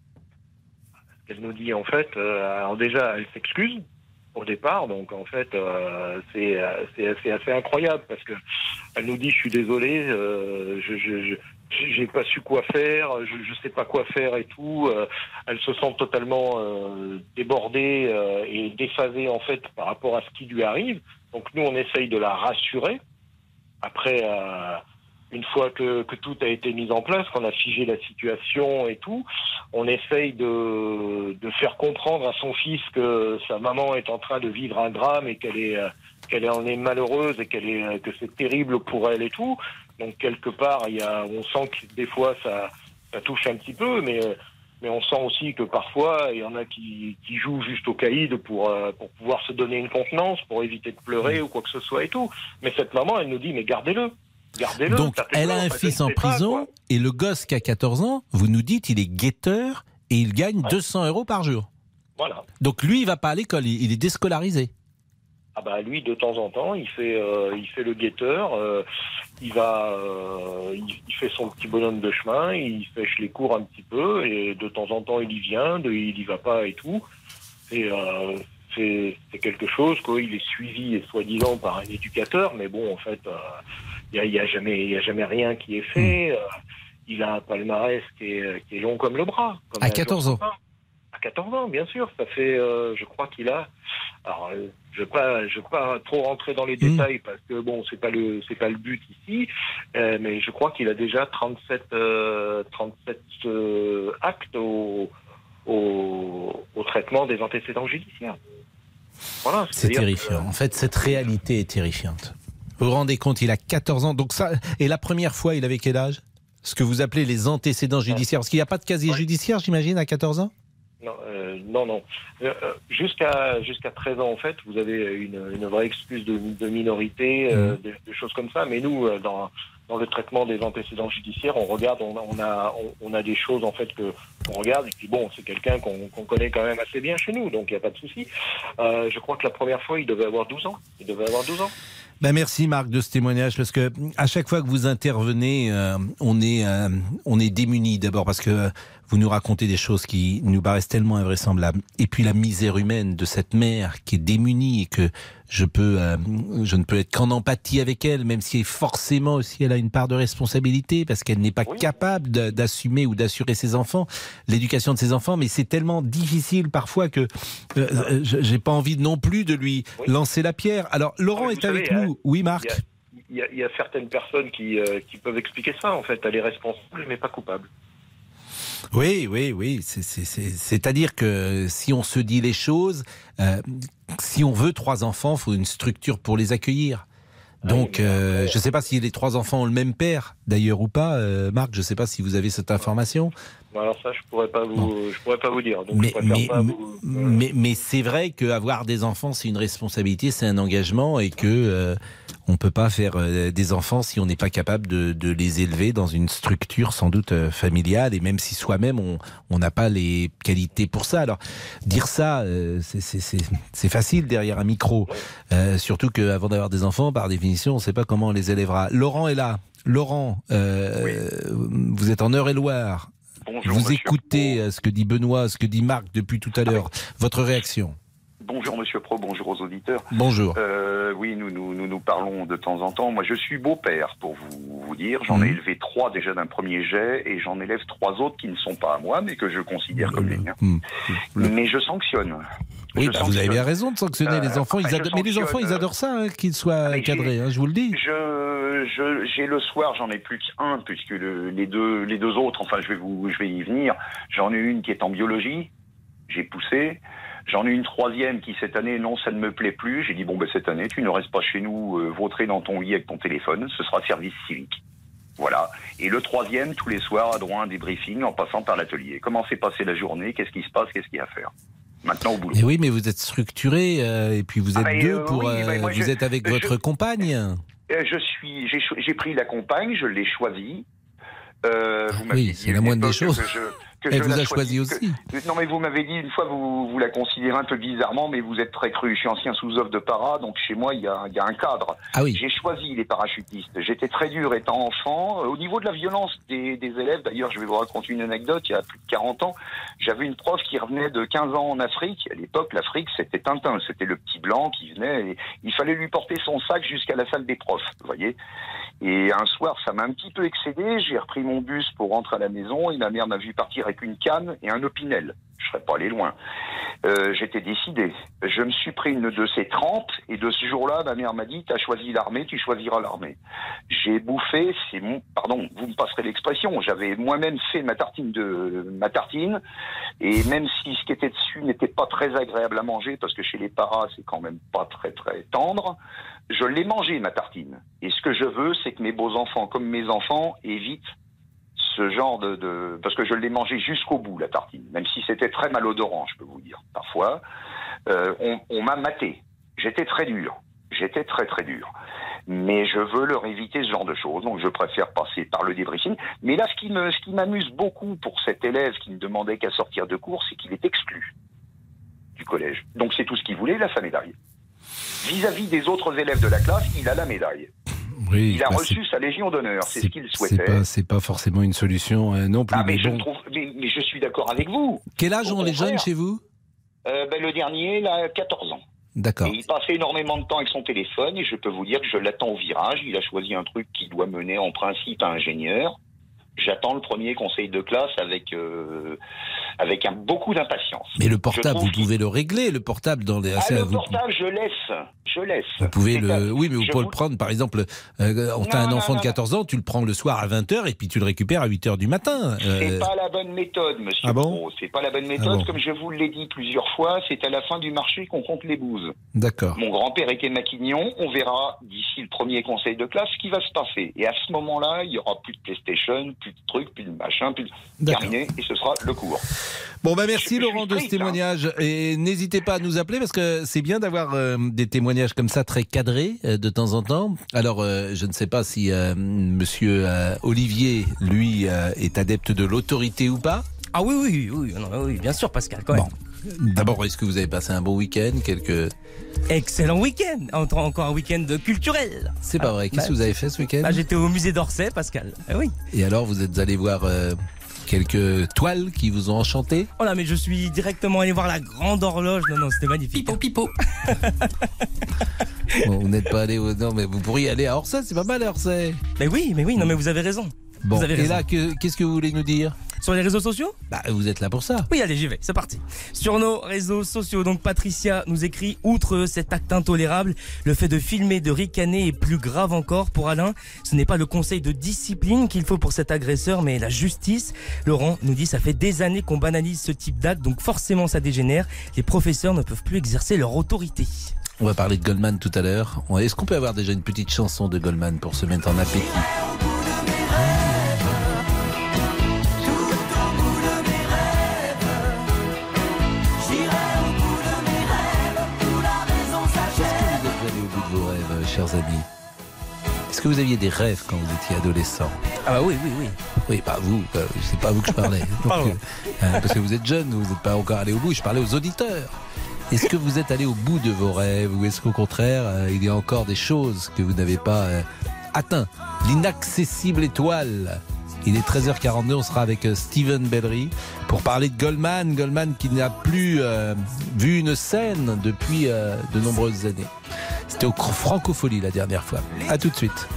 Elle nous dit en fait, euh, alors déjà elle s'excuse au départ, donc en fait euh, c'est, c'est, c'est assez incroyable parce que elle nous dit je suis désolée, euh, je, je, je j'ai pas su quoi faire, je, je sais pas quoi faire et tout. Euh, elle se sent totalement euh, débordée euh, et déphasée en fait par rapport à ce qui lui arrive. Donc nous on essaye de la rassurer. Après. Euh, Une fois que, que tout a été mis en place, qu'on a figé la situation et tout, on essaye de, de faire comprendre à son fils que sa maman est en train de vivre un drame et qu'elle est, qu'elle en est malheureuse et qu'elle est, que c'est terrible pour elle et tout. Donc quelque part, il y a, on sent que des fois ça, ça touche un petit peu, mais Mais on sent aussi que parfois, il y en a qui, qui jouent juste au caïd pour, euh, pour pouvoir se donner une contenance, pour éviter de pleurer ou quoi que ce soit et tout. Mais cette maman, elle nous dit, mais gardez-le. Gardez-le. Donc, elle a un fils en prison, pas, et le gosse qui a quatorze ans, vous nous dites, il est guetteur et il gagne ouais. deux cents euros par jour. Voilà. Donc, lui, il va pas à l'école, il, il est déscolarisé. Ah bah lui, de temps en temps, il fait, euh, il fait le guetteur, euh, il va, euh, il, il fait son petit bonhomme de chemin, il fêche les cours un petit peu, et de temps en temps, il y vient, de, il y va pas et tout. Et euh, c'est, c'est quelque chose, quoi. Il est suivi, soi-disant, par un éducateur, mais bon, en fait, il euh, y, y a jamais, il y a jamais rien qui est fait. Euh, il a un palmarès qui est, qui est long comme le bras. Comme à quatorze ans. À quatorze ans, bien sûr. Ça fait, euh, je crois qu'il a. Alors, euh, je ne vais pas, je vais pas trop rentrer dans les mmh. détails parce que bon, c'est pas le, c'est pas le but ici. Euh, mais je crois qu'il a déjà trente-sept, euh, trente-sept euh, actes au, au, au traitement des antécédents judiciaires. Voilà. C'est terrifiant. Que... En fait, cette réalité est terrifiante. Vous vous rendez compte, il a quatorze ans. Donc ça, et la première fois, il avait quel âge ? Ce que vous appelez les antécédents judiciaires. Parce qu'il n'y a pas de casier ouais. judiciaire, j'imagine, à quatorze ans ? Non, euh, non, non. Euh, jusqu'à jusqu'à treize ans, en fait, vous avez une, une vraie excuse de, de minorité, euh, mmh. des, des choses comme ça. Mais nous, euh, dans dans le traitement des antécédents judiciaires, on regarde, on a on a on, on a des choses en fait que qu'on regarde. Et puis bon, c'est quelqu'un qu'on qu'on connaît quand même assez bien chez nous, donc il n'y a pas de souci. Euh, je crois que la première fois, il devait avoir douze ans. Il devait avoir douze ans. Ben merci Marc de ce témoignage, parce que à chaque fois que vous intervenez, euh, on est euh, on est démunis d'abord parce que vous nous racontez des choses qui nous paraissent tellement invraisemblables, et puis la misère humaine de cette mère qui est démunie et que je peux euh, je ne peux être qu'en empathie avec elle, même si forcément aussi elle a une part de responsabilité parce qu'elle n'est pas oui. capable de, d'assumer ou d'assurer ses enfants, l'éducation de ses enfants, mais c'est tellement difficile parfois que euh, j'ai pas envie non plus de lui oui. lancer la pierre. Alors Laurent est avec savez, nous. Oui, Marc. Il y, y, y a certaines personnes qui, euh, qui peuvent expliquer ça, en fait. Elle est responsable, mais pas coupable. Oui, oui, oui. C'est, c'est, c'est, c'est-à-dire que si on se dit les choses, euh, si on veut trois enfants, il faut une structure pour les accueillir. Donc, euh, je ne sais pas si les trois enfants ont le même père, d'ailleurs, ou pas. Euh, Marc, je ne sais pas si vous avez cette information. Alors ça, je pourrais pas vous, bon. je pourrais pas vous dire. Donc mais, je mais, pas vous, mais, mais c'est vrai qu'avoir des enfants, c'est une responsabilité, c'est un engagement, et que euh, on peut pas faire euh, des enfants si on n'est pas capable de, de les élever dans une structure sans doute euh, familiale, et même si soi-même on on n'a pas les qualités pour ça. Alors dire ça, euh, c'est, c'est, c'est, c'est facile derrière un micro, euh, surtout qu'avant d'avoir des enfants, par définition, on ne sait pas comment on les élèvera. Laurent est là. Laurent, euh, oui. vous êtes en Eure-et-Loire. Bonjour, vous monsieur écoutez Pro. ce que dit Benoît, ce que dit Marc depuis tout à l'heure. Votre réaction ? Bonjour Monsieur Pro, bonjour aux auditeurs. Bonjour. Euh, oui, nous nous, nous nous parlons de temps en temps. Moi, je suis beau-père, pour vous, vous dire. J'en mmh. ai élevé trois déjà d'un premier jet, et j'en élève trois autres qui ne sont pas à moi, mais que je considère mmh. comme les miens. Mmh. Mais je sanctionne. Oui, je bah sanctionne. vous avez bien raison de sanctionner euh, les enfants. Ils adorent... Mais les enfants, ils adorent ça, hein, qu'ils soient mais cadrés, hein, je vous le dis. Je, je, j'ai le soir, j'en ai plus qu'un, puisque le, les deux, les deux autres, enfin, je vais vous, je vais y venir. J'en ai une qui est en biologie. J'ai poussé. J'en ai une troisième qui, cette année, non, ça ne me plaît plus. J'ai dit, bon, ben, cette année, tu ne restes pas chez nous, euh, vautré dans ton lit avec ton téléphone. Ce sera service civique. Voilà. Et le troisième, tous les soirs, a droit à un débriefing en passant par l'atelier. Comment s'est passée la journée? Qu'est-ce qui se passe? Qu'est-ce qu'il y a à faire? Maintenant, au boulot. Et oui, mais vous êtes structuré, euh, et puis vous êtes ah, deux euh, pour, oui, euh, moi, vous je, êtes avec je, votre je, compagne. Euh, je suis, j'ai, j'ai pris la compagne, je l'ai choisie. Euh, vous oui, c'est la moindre des choses. Que je, que Elle je vous a choisi, choisi aussi. Que, non, mais vous m'avez dit une fois, vous, vous la considérez un peu bizarrement, mais vous êtes très cru. Je suis ancien sous-off de para, donc chez moi, il y a, il y a un cadre. Ah oui. J'ai choisi les parachutistes. J'étais très dur étant enfant. Au niveau de la violence des, des élèves, d'ailleurs, je vais vous raconter une anecdote. Il y a plus de quarante ans, j'avais une prof qui revenait de quinze ans en Afrique. À l'époque, l'Afrique, c'était Tintin. C'était le petit blanc qui venait. Et il fallait lui porter son sac jusqu'à la salle des profs, vous voyez. Et un soir, ça m'a un petit peu excédé. J'ai repris mon bus pour rentrer à la maison et ma mère m'a vu partir avec une canne et un opinel. Je serais pas allé loin. Euh, j'étais décidé. Je me suis pris une de ces trente et de ce jour-là, ma mère m'a dit, t'as choisi l'armée, tu choisiras l'armée. J'ai bouffé, c'est mon, pardon, vous me passerez l'expression, j'avais moi-même fait ma tartine de, ma tartine, et même si ce qui était dessus n'était pas très agréable à manger, parce que chez les paras, c'est quand même pas très très tendre, je l'ai mangé, ma tartine. Et ce que je veux, c'est que mes beaux enfants, comme mes enfants, évitent ce genre de, de... Parce que je l'ai mangé jusqu'au bout, la tartine, même si c'était très malodorant, je peux vous dire, parfois. Euh, on on m'a maté. J'étais très dur. J'étais très très dur. Mais je veux leur éviter ce genre de choses, donc je préfère passer par le débriefing. Mais là, ce qui me, ce qui m'amuse beaucoup pour cet élève qui ne demandait qu'à sortir de cours, c'est qu'il est exclu du collège. Donc c'est tout ce qu'il voulait, il a sa médaille. Vis-à-vis des autres élèves de la classe, il a la médaille. Oui, il a bah reçu sa Légion d'honneur, c'est, c'est ce qu'il souhaitait. C'est pas, c'est pas forcément une solution euh, non plus. Ah, mais, mais, je bon. trouve, mais, mais je suis d'accord avec vous. Quel âge ont les jeunes chez vous? euh, ben, Le dernier, il a quatorze ans. D'accord. Et il passait énormément de temps avec son téléphone et je peux vous dire que je l'attends au virage. Il a choisi un truc qui doit mener en principe à ingénieur. J'attends le premier conseil de classe avec euh, avec un, beaucoup d'impatience. Mais le portable, vous pouvez le régler, le portable dans les... Ah, ah, le vous... portable, je laisse, je laisse. Vous pouvez C'est le... un... Oui, mais vous je pouvez vous... le prendre, par exemple, euh, on a un enfant non, de quatorze ans, tu le prends le soir à vingt heures et puis tu le récupères à huit heures du matin. Euh... C'est euh... pas la bonne méthode, monsieur. Ah bon Pro. C'est pas la bonne méthode, ah bon. Comme je vous l'ai dit plusieurs fois, c'est à la fin du marché qu'on compte les bouses. D'accord. Mon grand-père était maquignon, on verra d'ici le premier conseil de classe ce qui va se passer. Et à ce moment-là, il y aura plus de PlayStation, plus de trucs, plus de machin, plus de... terminé, et ce sera le cours. Bon, bah merci je, Laurent je strict, de ce témoignage. Hein. Et n'hésitez pas à nous appeler parce que c'est bien d'avoir euh, des témoignages comme ça très cadrés euh, de temps en temps. Alors, euh, je ne sais pas si euh, monsieur euh, Olivier, lui, euh, est adepte de l'autorité ou pas. Ah oui, oui, oui, non, oui, bien sûr, Pascal, quand même. Bon. D'abord, est-ce que vous avez passé un bon week-end? Quelques... Excellent week-end. Encore un week-end culturel. C'est pas vrai. Qu'est-ce bah, que vous avez fait ce week-end? bah, J'étais au musée d'Orsay, Pascal. Ah, oui. Et alors, vous êtes allé voir euh, quelques toiles qui vous ont enchanté? Oh là, mais je suis directement allé voir la grande horloge. Non, non, c'était magnifique. Pipo, pipo. Bon, vous n'êtes pas allé au... Non, mais vous pourriez aller à Orsay, c'est pas mal à Orsay. Mais oui, mais oui, non, mais vous avez raison. Bon, vous avez et raison. là, que, qu'est-ce que vous voulez nous dire? Sur les réseaux sociaux? Bah, vous êtes là pour ça. Oui, allez, j'y vais, c'est parti. Sur nos réseaux sociaux, donc Patricia nous écrit: outre cet acte intolérable, le fait de filmer, de ricaner est plus grave encore pour Alain. Ce n'est pas le conseil de discipline qu'il faut pour cet agresseur, mais la justice. Laurent nous dit: ça fait des années qu'on banalise ce type d'acte, donc forcément ça dégénère. Les professeurs ne peuvent plus exercer leur autorité. On va parler de Goldman tout à l'heure. Est-ce qu'on peut avoir déjà une petite chanson de Goldman pour se mettre en appétit? Chers amis, est-ce que vous aviez des rêves quand vous étiez adolescent? Ah bah oui, oui, oui. Oui, pas vous, euh, c'est pas à vous que je parlais. Donc, euh, euh, parce que vous êtes jeune, vous n'êtes pas encore allé au bout, je parlais aux auditeurs. Est-ce que vous êtes allé au bout de vos rêves ou est-ce qu'au contraire, euh, il y a encore des choses que vous n'avez pas euh, atteint? L'inaccessible étoile. Il est treize heures quarante-deux, on sera avec Steven Bellery pour parler de Goldman. Goldman qui n'a plus euh, vu une scène depuis euh, de nombreuses années. C'était au Francophonie la dernière fois. À tout de suite.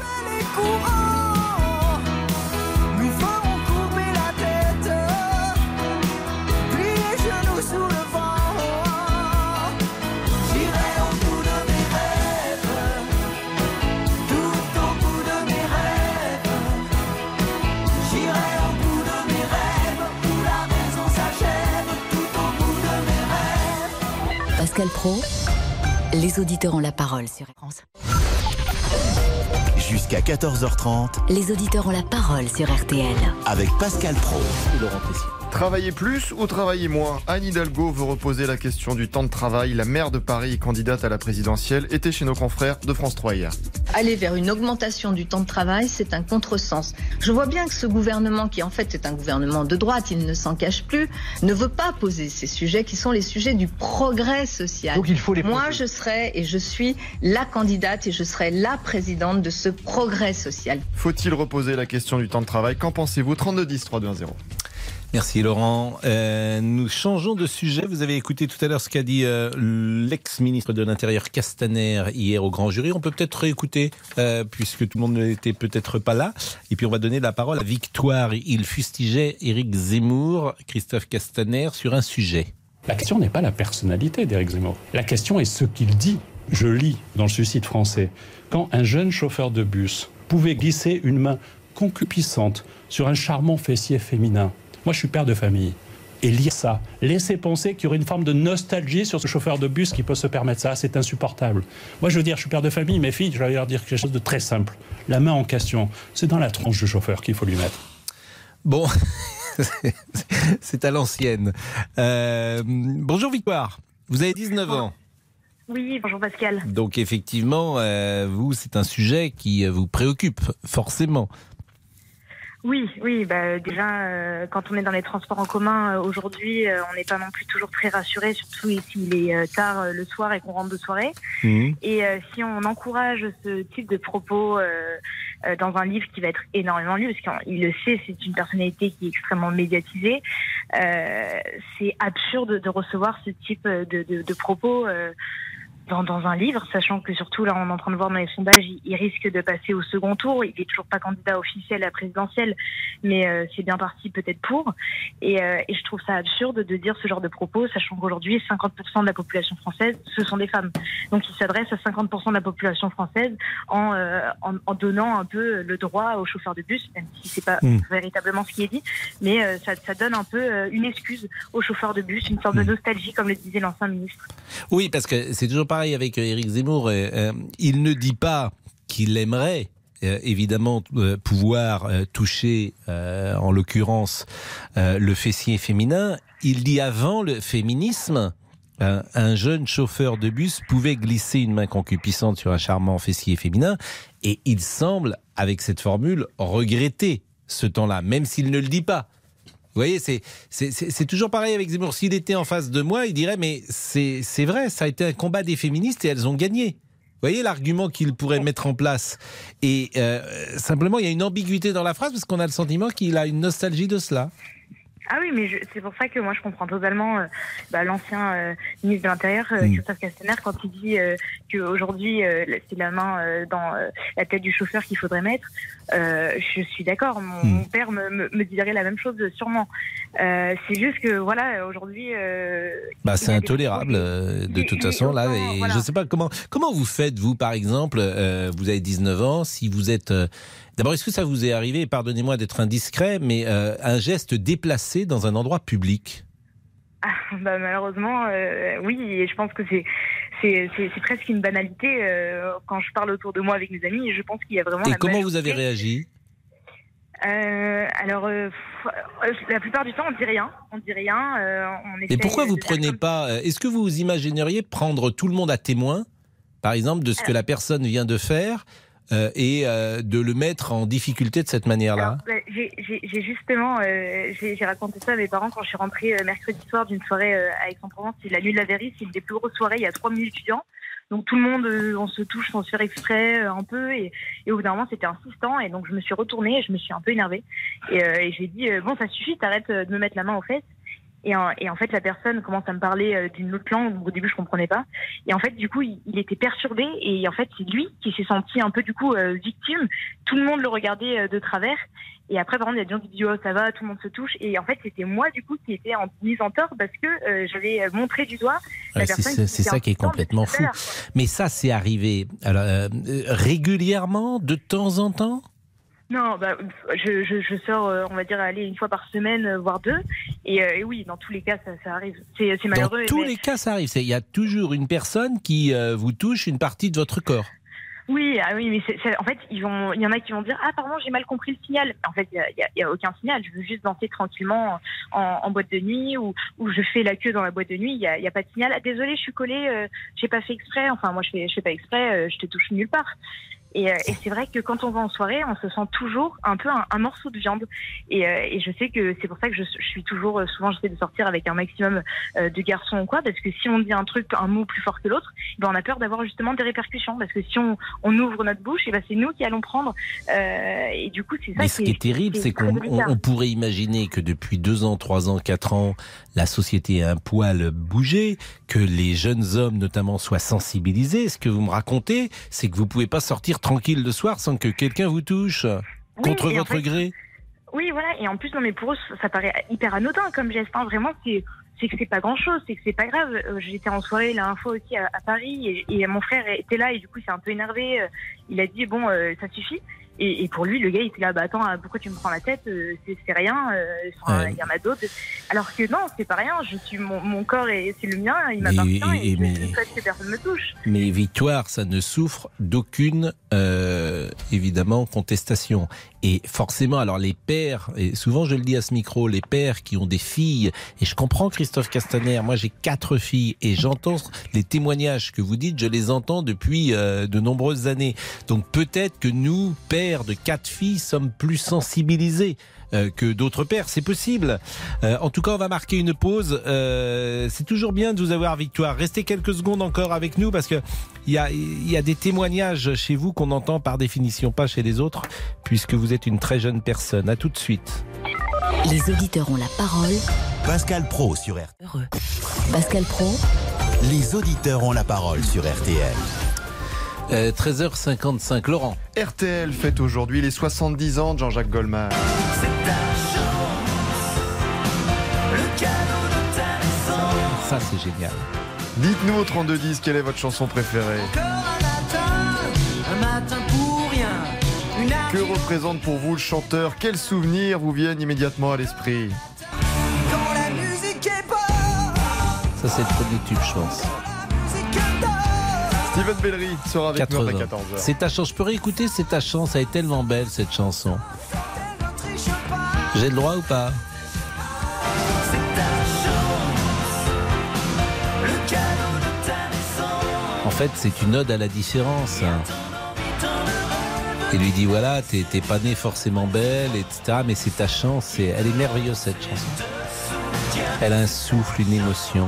Pascal Pro, les auditeurs ont la parole sur France. Jusqu'à quatorze heures trente, les auditeurs ont la parole sur R T L. Avec Pascal Pro et Laurent Tessier. Travailler plus ou travailler moins? Anne Hidalgo veut reposer la question du temps de travail. La maire de Paris, candidate à la présidentielle, était chez nos confrères de France trois hier. Aller vers une augmentation du temps de travail, c'est un contresens. Je vois bien que ce gouvernement, qui en fait est un gouvernement de droite, il ne s'en cache plus, ne veut pas poser ces sujets qui sont les sujets du progrès social. Donc il faut les poser. Moi, je serai et je suis la candidate et je serai la présidente de ce progrès social. Faut-il reposer la question du temps de travail? Qu'en pensez-vous? trente-deux dix, trois deux un zéro. Merci Laurent. Euh, nous changeons de sujet. Vous avez écouté tout à l'heure ce qu'a dit euh, l'ex-ministre de l'Intérieur Castaner hier au grand jury. On peut peut-être réécouter euh, puisque tout le monde n'était peut-être pas là. Et puis on va donner la parole à Victoire. Il fustigeait Éric Zemmour, Christophe Castaner, sur un sujet. La question n'est pas la personnalité d'Éric Zemmour. La question est ce qu'il dit. Je lis dans le Suicide français. Quand un jeune chauffeur de bus pouvait glisser une main concupiscente sur un charmant fessier féminin. Moi, je suis père de famille. Et lire ça, laisser penser qu'il y aurait une forme de nostalgie sur ce chauffeur de bus qui peut se permettre ça, c'est insupportable. Moi, je veux dire, je suis père de famille, mes filles, je vais leur dire quelque chose de très simple. La main en question, c'est dans la tronche du chauffeur qu'il faut lui mettre. Bon, c'est à l'ancienne. Euh, bonjour Victoire, vous avez dix-neuf ans. Oui, bonjour Pascal. Donc effectivement, euh, vous, c'est un sujet qui vous préoccupe, forcément. Oui, oui, bah, déjà, euh, quand on est dans les transports en commun, euh, aujourd'hui, euh, on n'est pas non plus toujours très rassuré, surtout s'il est euh, tard euh, le soir et qu'on rentre de soirée. Mmh. Et euh, si on encourage ce type de propos euh, euh, dans un livre qui va être énormément lu, parce qu'il le sait, c'est une personnalité qui est extrêmement médiatisée, euh, c'est absurde de recevoir ce type de, de, de propos euh, Dans, dans un livre, sachant que surtout là on est en train de voir dans les sondages, il, il risque de passer au second tour. Il n'est toujours pas candidat officiel à la présidentielle, mais euh, c'est bien parti peut-être pour. Et, euh, et je trouve ça absurde de dire ce genre de propos, sachant qu'aujourd'hui cinquante pour cent de la population française, ce sont des femmes. Donc il s'adresse à cinquante pour cent de la population française en, euh, en, en donnant un peu le droit aux chauffeurs de bus, même si c'est pas mmh. véritablement ce qui est dit, mais euh, ça, ça donne un peu euh, une excuse aux chauffeurs de bus, une sorte mmh. de nostalgie, comme le disait l'ancien ministre. Oui, parce que c'est toujours pareil avec Éric Zemmour, euh, il ne dit pas qu'il aimerait euh, évidemment euh, pouvoir euh, toucher, euh, en l'occurrence, euh, le fessier féminin. Il dit avant le féminisme, euh, un jeune chauffeur de bus pouvait glisser une main concupiscente sur un charmant fessier féminin, et il semble, avec cette formule, regretter ce temps-là, même s'il ne le dit pas. Vous voyez, c'est, c'est, c'est, c'est toujours pareil avec Zemmour. S'il était en face de moi, il dirait « mais c'est, c'est vrai, ça a été un combat des féministes et elles ont gagné ». Vous voyez l'argument qu'il pourrait mettre en place. Et euh, simplement, il y a une ambiguïté dans la phrase parce qu'on a le sentiment qu'il a une nostalgie de cela. Ah oui, mais je, c'est pour ça que moi je comprends totalement euh, bah, l'ancien euh, ministre de l'Intérieur, euh, mmh. Christophe Castaner, quand il dit euh, qu'aujourd'hui euh, c'est la main euh, dans euh, la tête du chauffeur qu'il faudrait mettre. Euh, je suis d'accord, mon, mmh. mon père me, me, me dirait la même chose sûrement. Euh, c'est juste que voilà, aujourd'hui... Euh, bah, c'est intolérable euh, de toute façon là. Et voilà. Je sais pas comment, comment vous faites vous par exemple, euh, vous avez dix-neuf ans, si vous êtes... Euh, D'abord, est-ce que ça vous est arrivé, pardonnez-moi d'être indiscret, mais euh, un geste déplacé dans un endroit public ? Ah, bah, malheureusement, euh, oui, et je pense que c'est, c'est, c'est, c'est presque une banalité. Euh, quand je parle autour de moi avec mes amis, je pense qu'il y a vraiment... Et la comment majorité. Vous avez réagi ? euh, Alors, euh, la plupart du temps, on ne dit rien. On dit rien. Euh, on Et pourquoi vous ne prenez pas... Est-ce que vous imagineriez prendre tout le monde à témoin, par exemple, de ce que la personne vient de faire ? Euh, et euh, de le mettre en difficulté de cette manière-là. Alors, bah, j'ai, j'ai, j'ai justement, euh, j'ai, j'ai raconté ça à mes parents quand je suis rentrée euh, mercredi soir d'une soirée euh, à Aix-en-Provence. C'est la nuit de la Verrie, c'est une des plus grosses soirées. Il y a trois mille étudiants, donc tout le monde, euh, on se touche sans se faire exprès euh, un peu. Et, et au bout d'un moment, c'était insistant. Et donc je me suis retournée et je me suis un peu énervée. Et, euh, et j'ai dit euh, bon, ça suffit, t'arrêtes de me mettre la main aux fesses. Et en, et en fait, la personne commence à me parler euh, d'une autre langue où au début je comprenais pas. Et en fait, du coup, il, il était perturbé. Et en fait, c'est lui qui s'est senti un peu du coup euh, victime. Tout le monde le regardait euh, de travers. Et après, par exemple, il y a des gens qui disent oh ça va, tout le monde se touche. Et en fait, c'était moi du coup qui était en mise en tort parce que euh, j'avais montré du doigt la ouais, personne. C'est, c'est ça qui est complètement fou. Mais ça, c'est arrivé alors, euh, régulièrement, de temps en temps. Non, bah, je, je, je sors, euh, on va dire, aller une fois par semaine, euh, voire deux. Et, euh, et oui, dans tous les cas, ça, ça arrive. C'est, c'est malheureux. Dans tous mais... les cas, ça arrive. Il y a toujours une personne qui euh, vous touche une partie de votre corps. Oui, ah oui, mais c'est, c'est, en fait, ils vont, il y en a qui vont dire ah pardon, j'ai mal compris le signal. En fait, il y a, y a, y a aucun signal. Je veux juste danser tranquillement en, en boîte de nuit ou, ou je fais la queue dans la boîte de nuit. Il y a, y a pas de signal. Ah, désolé, je suis collée. Euh, j'ai pas fait exprès. Enfin, moi, je fais, je fais pas exprès. Euh, je te touche nulle part. Et, euh, et c'est vrai que quand on va en soirée, on se sent toujours un peu un, un morceau de viande. Et, euh, et je sais que c'est pour ça que je, je suis toujours, souvent j'essaie de sortir avec un maximum euh, de garçons ou quoi, parce que si on dit un truc, un mot plus fort que l'autre, ben on a peur d'avoir justement des répercussions, parce que si on, on ouvre notre bouche, et ben c'est nous qui allons prendre. Euh, et du coup, c'est ça. Mais ce qui est terrible, c'est, c'est qu'on on, on pourrait imaginer que depuis deux ans, trois ans, quatre ans, la société a un poil bougé, que les jeunes hommes notamment soient sensibilisés. Ce que vous me racontez, c'est que vous pouvez pas sortir tranquille le soir sans que quelqu'un vous touche, oui, contre votre en fait, gré. Oui, voilà. Et en plus, non, mais pour eux, ça paraît hyper anodin comme geste. Hein. Vraiment, c'est, c'est que c'est pas grand-chose, c'est que c'est pas grave. Euh, j'étais en soirée la dernière fois aussi à, à Paris et, et mon frère était là et du coup, il s'est un peu énervé. Il a dit bon, euh, ça suffit. Et, et pour lui, le gars, il était là, bah attends, pourquoi tu me prends la tête, euh, c'est, c'est rien, euh, enfin, il ouais. y en a d'autres. Alors que non, c'est pas rien, je suis, mon, mon corps, est, c'est le mien, il m'appartient et, et, et mais, je souhaite que personne ne me touche. Mais Victoire, ça ne souffre d'aucune, euh, évidemment, contestation. Et forcément, alors les pères, et souvent je le dis à ce micro, les pères qui ont des filles, et je comprends Christophe Castaner, moi j'ai quatre filles, et j'entends les témoignages que vous dites, je les entends depuis euh, de nombreuses années. Donc peut-être que nous, pères de quatre filles, sommes plus sensibilisés Euh, que d'autres pères, c'est possible. Euh, en tout cas, on va marquer une pause. Euh, c'est toujours bien de vous avoir, Victoire. Restez quelques secondes encore avec nous parce que il y a, y a des témoignages chez vous qu'on entend par définition pas chez les autres, puisque vous êtes une très jeune personne. À tout de suite. Les auditeurs ont la parole. Pascal Praud sur R T L. Heureux. Pascal Praud. Les auditeurs ont la parole sur R T L. Euh, treize heures cinquante-cinq, Laurent. R T L fête aujourd'hui les soixante-dix ans de Jean-Jacques Goldman. Ça, c'est génial. Dites-nous au trente-deux dix, quelle est votre chanson préférée ? Que représente pour vous le chanteur ? Quels souvenirs vous viennent immédiatement à l'esprit ? Ça, c'est le premier tube, je pense. Steven Bellery sera avec nous après quatorze heures. C'est ta chance. Je peux réécouter, c'est ta chance. Elle est tellement belle, cette chanson. J'ai le droit ou pas ? En fait, c'est une ode à la différence. Il lui dit, voilà, t'es, t'es pas née forcément belle, et cetera. Mais c'est ta chance. C'est, elle est merveilleuse, cette chanson. Elle a un souffle, une émotion.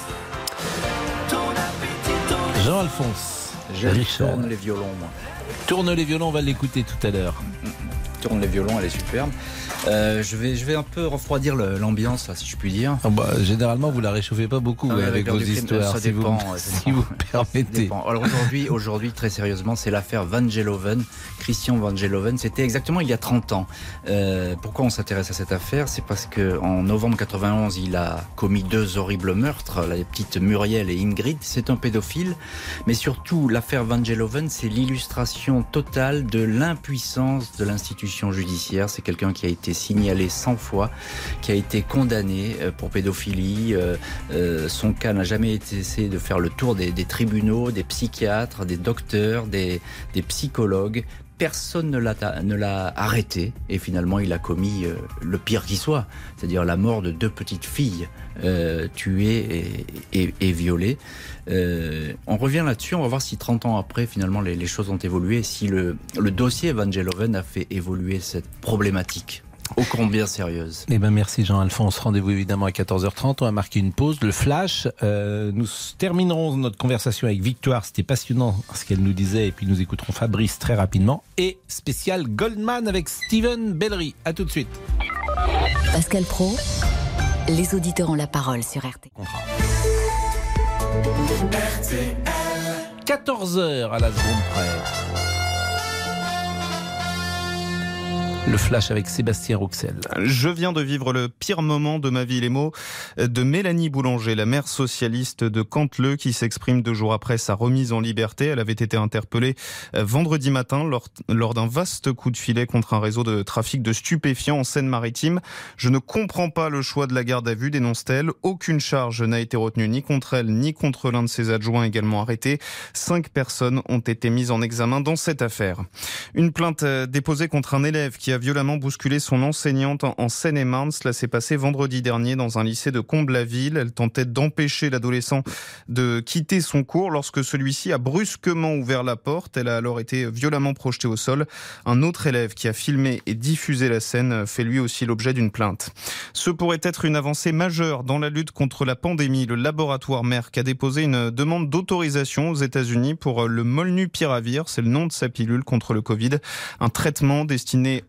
Jean-Alphonse. Je tourne les violons, moi. Tourne les violons, on va l'écouter tout à l'heure. Tourne les violons, elle est superbe. Euh, je, vais, je vais un peu refroidir le, l'ambiance, là, si je puis dire. Oh bah, généralement, vous la réchauffez pas beaucoup ah, ouais, avec, avec vos histoires, ça si, dépend, vous, ouais, si vous permettez. Alors aujourd'hui, aujourd'hui, très sérieusement, c'est l'affaire Vangeloven, Christian Vangeloven. C'était exactement il y a trente ans. Euh, pourquoi on s'intéresse à cette affaire ? C'est parce qu'en novembre quatre-vingt-onze, il a commis deux horribles meurtres, les petites Muriel et Ingrid. C'est un pédophile. Mais surtout, l'affaire Vangeloven, c'est l'illustration totale de l'impuissance de l'institution judiciaire. C'est quelqu'un qui a été signalé cent fois, qui a été condamné pour pédophilie. Euh, euh, son cas n'a jamais été essayé de faire le tour des, des tribunaux, des psychiatres, des docteurs, des, des psychologues. Personne ne l'a, ne l'a arrêté et finalement il a commis euh, le pire qui soit, c'est-à-dire la mort de deux petites filles euh, tuées et, et, et violées. Euh, on revient là-dessus, on va voir si trente ans après finalement les, les choses ont évolué, si le, le dossier Vangeloven a fait évoluer cette problématique. Ô combien sérieuse. Eh ben merci Jean-Alphonse. Rendez-vous évidemment à quatorze heures trente. On va marquer une pause. Le flash. Euh, nous terminerons notre conversation avec Victoire. C'était passionnant ce qu'elle nous disait. Et puis nous écouterons Fabrice très rapidement. Et spécial Goldman avec Steven Bellery. À tout de suite. Pascal Praud, les auditeurs ont la parole sur R T L. R T L. quatorze heures à la seconde près. Le flash avec Sébastien Rouxel. Je viens de vivre le pire moment de ma vie. Les mots de Mélanie Boulanger, la maire socialiste de Canteleu, qui s'exprime deux jours après sa remise en liberté. Elle avait été interpellée vendredi matin lors, lors d'un vaste coup de filet contre un réseau de trafic de stupéfiants en Seine-Maritime. Je ne comprends pas le choix de la garde à vue, dénonce-t-elle. Aucune charge n'a été retenue ni contre elle, ni contre l'un de ses adjoints également arrêtés. Cinq personnes ont été mises en examen dans cette affaire. Une plainte déposée contre un élève qui a violemment bousculé son enseignante en Seine-et-Marne. Cela s'est passé vendredi dernier dans un lycée de Comble-la-Ville. Elle tentait d'empêcher l'adolescent de quitter son cours lorsque celui-ci a brusquement ouvert la porte. Elle a alors été violemment projetée au sol. Un autre élève qui a filmé et diffusé la scène fait lui aussi l'objet d'une plainte. Ce pourrait être une avancée majeure dans la lutte contre la pandémie. Le laboratoire Merck a déposé une demande d'autorisation aux États-Unis pour le Molnupiravir. C'est le nom de sa pilule contre le Covid. Un traitement destiné aux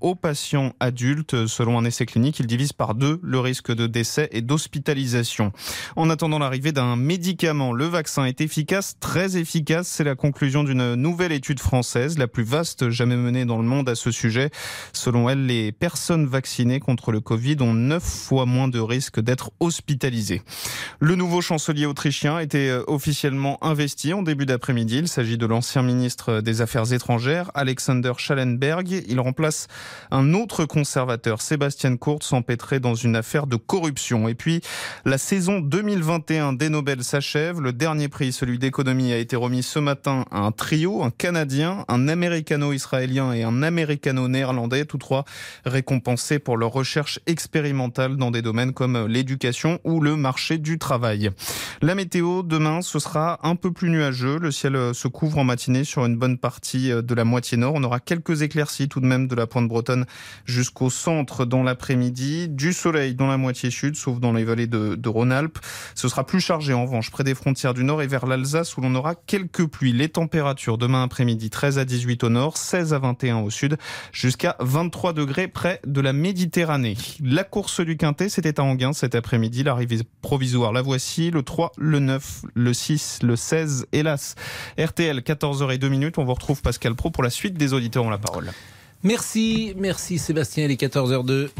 aux patients adultes. Selon un essai clinique, il divise par deux le risque de décès et d'hospitalisation. En attendant l'arrivée d'un médicament, le vaccin est efficace, très efficace. C'est la conclusion d'une nouvelle étude française, la plus vaste jamais menée dans le monde à ce sujet. Selon elle, les personnes vaccinées contre le Covid ont neuf fois moins de risques d'être hospitalisées. Le nouveau chancelier autrichien a été officiellement investi en début d'après-midi. Il s'agit de l'ancien ministre des Affaires étrangères, Alexander Schallenberg. Il remplace un autre conservateur, Sebastian Kurz, empêtré dans une affaire de corruption. Et puis, la saison deux mille vingt et un des Nobel s'achève. Le dernier prix, celui d'économie, a été remis ce matin à un trio, un Canadien, un Américano-Israélien et un Américano-Néerlandais, tous trois récompensés pour leur recherche expérimentale dans des domaines comme l'éducation ou le marché du travail. La météo, demain, ce sera un peu plus nuageux. Le ciel se couvre en matinée sur une bonne partie de la moitié nord. On aura quelques éclaircies tout de même de la pointe bretonne jusqu'au centre dans l'après-midi. Du soleil dans la moitié sud, sauf dans les vallées de, de Rhône-Alpes. Ce sera plus chargé en revanche près des frontières du nord et vers l'Alsace où l'on aura quelques pluies. Les températures demain après-midi, treize à dix-huit au nord, seize à vingt et un au sud, jusqu'à vingt-trois degrés près de la Méditerranée. La course du Quintet, c'était à Enghien cet après-midi. L'arrivée provisoire, la voici, le trois, le neuf, le six, le seize, hélas. R T L, quatorze heures zéro deux minutes. On vous retrouve Pascal Pro pour la suite des auditeurs ont la parole. Merci, merci Sébastien, il est quatorze heures deux.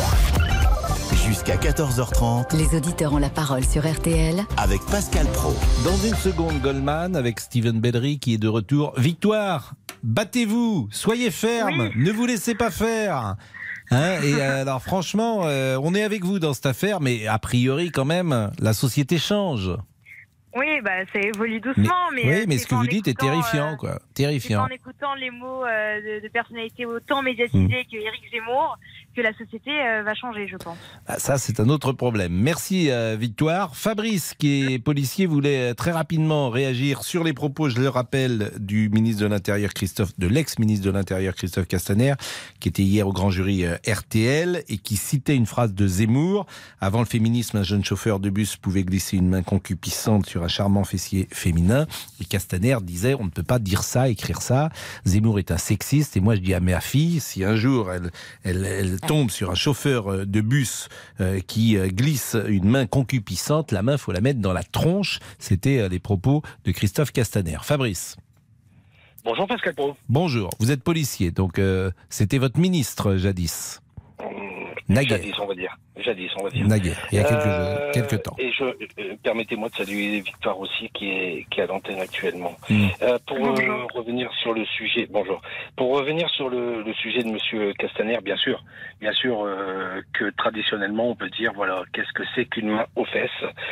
Jusqu'à quatorze heures trente. Les auditeurs ont la parole sur R T L. Avec Pascal Pro. Dans une seconde, Goldman avec Steven Bedry qui est de retour. Victoire, battez-vous, soyez ferme, oui. Ne vous laissez pas faire. Hein, et alors franchement, euh, on est avec vous dans cette affaire, mais a priori quand même, la société change. Oui, bah, ça évolue doucement. Mais, mais, euh, oui, mais ce que vous dites est terrifiant, euh, quoi. Terrifiant. En écoutant les mots euh, de, de personnalités autant médiatisées mmh. que Éric Zemmour, que la société euh, va changer, je pense. Ah, ça, c'est un autre problème. Merci, euh, Victoire. Fabrice, qui est policier, voulait très rapidement réagir sur les propos, je le rappelle, du ministre de l'Intérieur, Christophe, de l'ex-ministre de l'Intérieur, Christophe Castaner, qui était hier au grand jury euh, R T L et qui citait une phrase de Zemmour. Avant le féminisme, un jeune chauffeur de bus pouvait glisser une main concupiscente sur un charmant fessier féminin. Et Castaner disait, on ne peut pas dire ça, écrire ça. Zemmour est un sexiste. Et moi, je dis à ma fille, si un jour elle, elle, elle tombe sur un chauffeur de bus euh, qui glisse une main concupiscente, la main, faut la mettre dans la tronche. C'était euh, les propos de Christophe Castaner. Fabrice. Bonjour Pascal Pro. Bonjour. Vous êtes policier, donc euh, c'était votre ministre jadis. Mmh, jadis, on va dire. Jadis, on va dire. Naguère, il y a quelques, euh, quelques temps. Et je euh, permettez-moi de saluer Victoire aussi, qui est, qui est à l'antenne actuellement. Mmh. Euh, pour euh, revenir sur le sujet, bonjour. Pour revenir sur le, le sujet de Monsieur Castaner, bien sûr, bien sûr euh, que traditionnellement on peut dire, voilà, qu'est-ce que c'est qu'une main aux fesses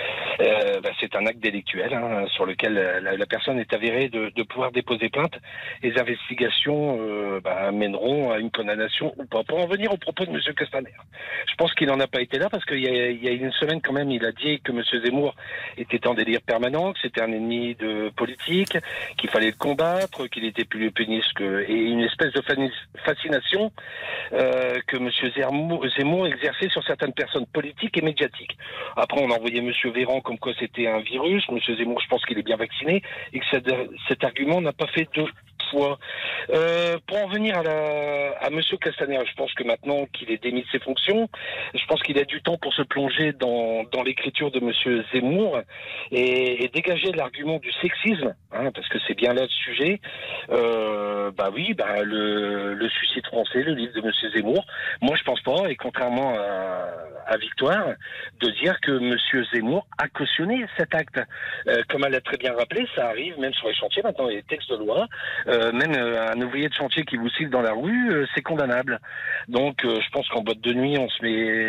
euh, bah, c'est un acte délictuel hein, sur lequel la, la personne est avérée de, de pouvoir déposer plainte. Les investigations euh, bah, mèneront à une condamnation ou pas. Pour en venir au propos de Monsieur Castaner, je pense qu'il en a pas été là parce qu'il y a, il y a une semaine quand même, il a dit que M. Zemmour était en délire permanent, que c'était un ennemi de politique, qu'il fallait le combattre, qu'il était plus péniste que... et une espèce de fascination euh, que M. Zemmour, Zemmour exerçait sur certaines personnes politiques et médiatiques. Après, on a envoyé M. Véran comme quoi c'était un virus. M. Zemmour, je pense qu'il est bien vacciné et que cet, cet argument n'a pas fait de fois. Euh, pour en venir à, la, à M. Castaner, je pense que maintenant qu'il est démis de ses fonctions, je pense qu'il a du temps pour se plonger dans, dans l'écriture de M. Zemmour et, et dégager l'argument du sexisme, hein, parce que c'est bien là le sujet. Euh, bah oui, bah le, le suicide français, le livre de M. Zemmour, moi je pense pas, et contrairement à, à Victoire, de dire que M. Zemmour a cautionné cet acte. Euh, comme elle l'a très bien rappelé, ça arrive même sur les chantiers, maintenant il y a des textes de loi, euh, même euh, un ouvrier de chantier qui vous cite dans la rue, euh, c'est condamnable. Donc euh, je pense qu'en boîte de nuit, on se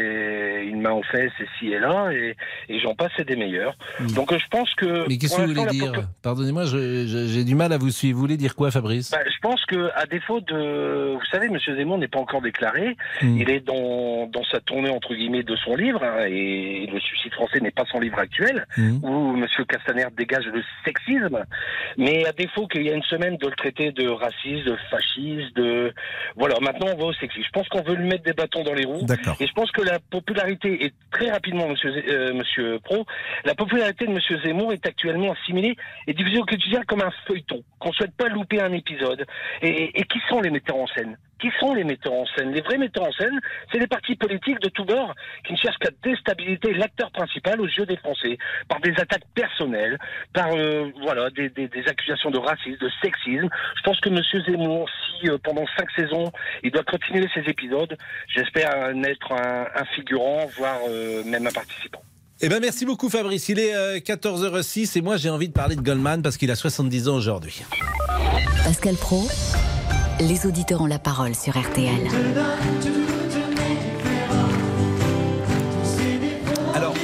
met une main aux fesses et ci et là, et, et j'en passe, c'est des meilleurs. Mmh. Donc euh, je pense que... Mais qu'est-ce que vous voulez dire pop- Pardonnez-moi, je, je, j'ai du mal à vous suivre. Vous voulez dire quoi, Fabrice? bah, Je pense qu'à défaut de... Vous savez, M. Zemmour n'est pas encore déclaré. Mmh. Il est dans, dans sa tournée, entre guillemets, de son livre, hein, et le suicide français n'est pas son livre actuel, mmh. où M. Castaner dégage le sexisme. Mais à défaut qu'il y a une semaine de le traiter de raciste, de fasciste, de... Voilà, maintenant on va au sexisme. Je pense qu'on veut lui mettre des bâtons dans les roues. D'accord. Et je pense que la popularité est très rapidement, monsieur, euh, monsieur Pro, la popularité de monsieur Zemmour est actuellement assimilée et divisée au quotidien comme un feuilleton, qu'on ne souhaite pas louper un épisode. Et, et qui sont les metteurs en scène? qui sont les metteurs en scène. Les vrais metteurs en scène, c'est les partis politiques de tous bords qui ne cherchent qu'à déstabiliser l'acteur principal aux yeux des Français par des attaques personnelles, par euh, voilà des, des, des accusations de racisme, de sexisme. Je pense que Monsieur Zemmour, si euh, pendant cinq saisons, il doit continuer ces épisodes, j'espère euh, n'être un, un figurant, voire euh, même un participant. Eh ben merci beaucoup Fabrice, il est euh, quatorze heures six et moi j'ai envie de parler de Goldman parce qu'il a soixante-dix ans aujourd'hui. Pascal Praud, les auditeurs ont la parole sur R T L. Alors,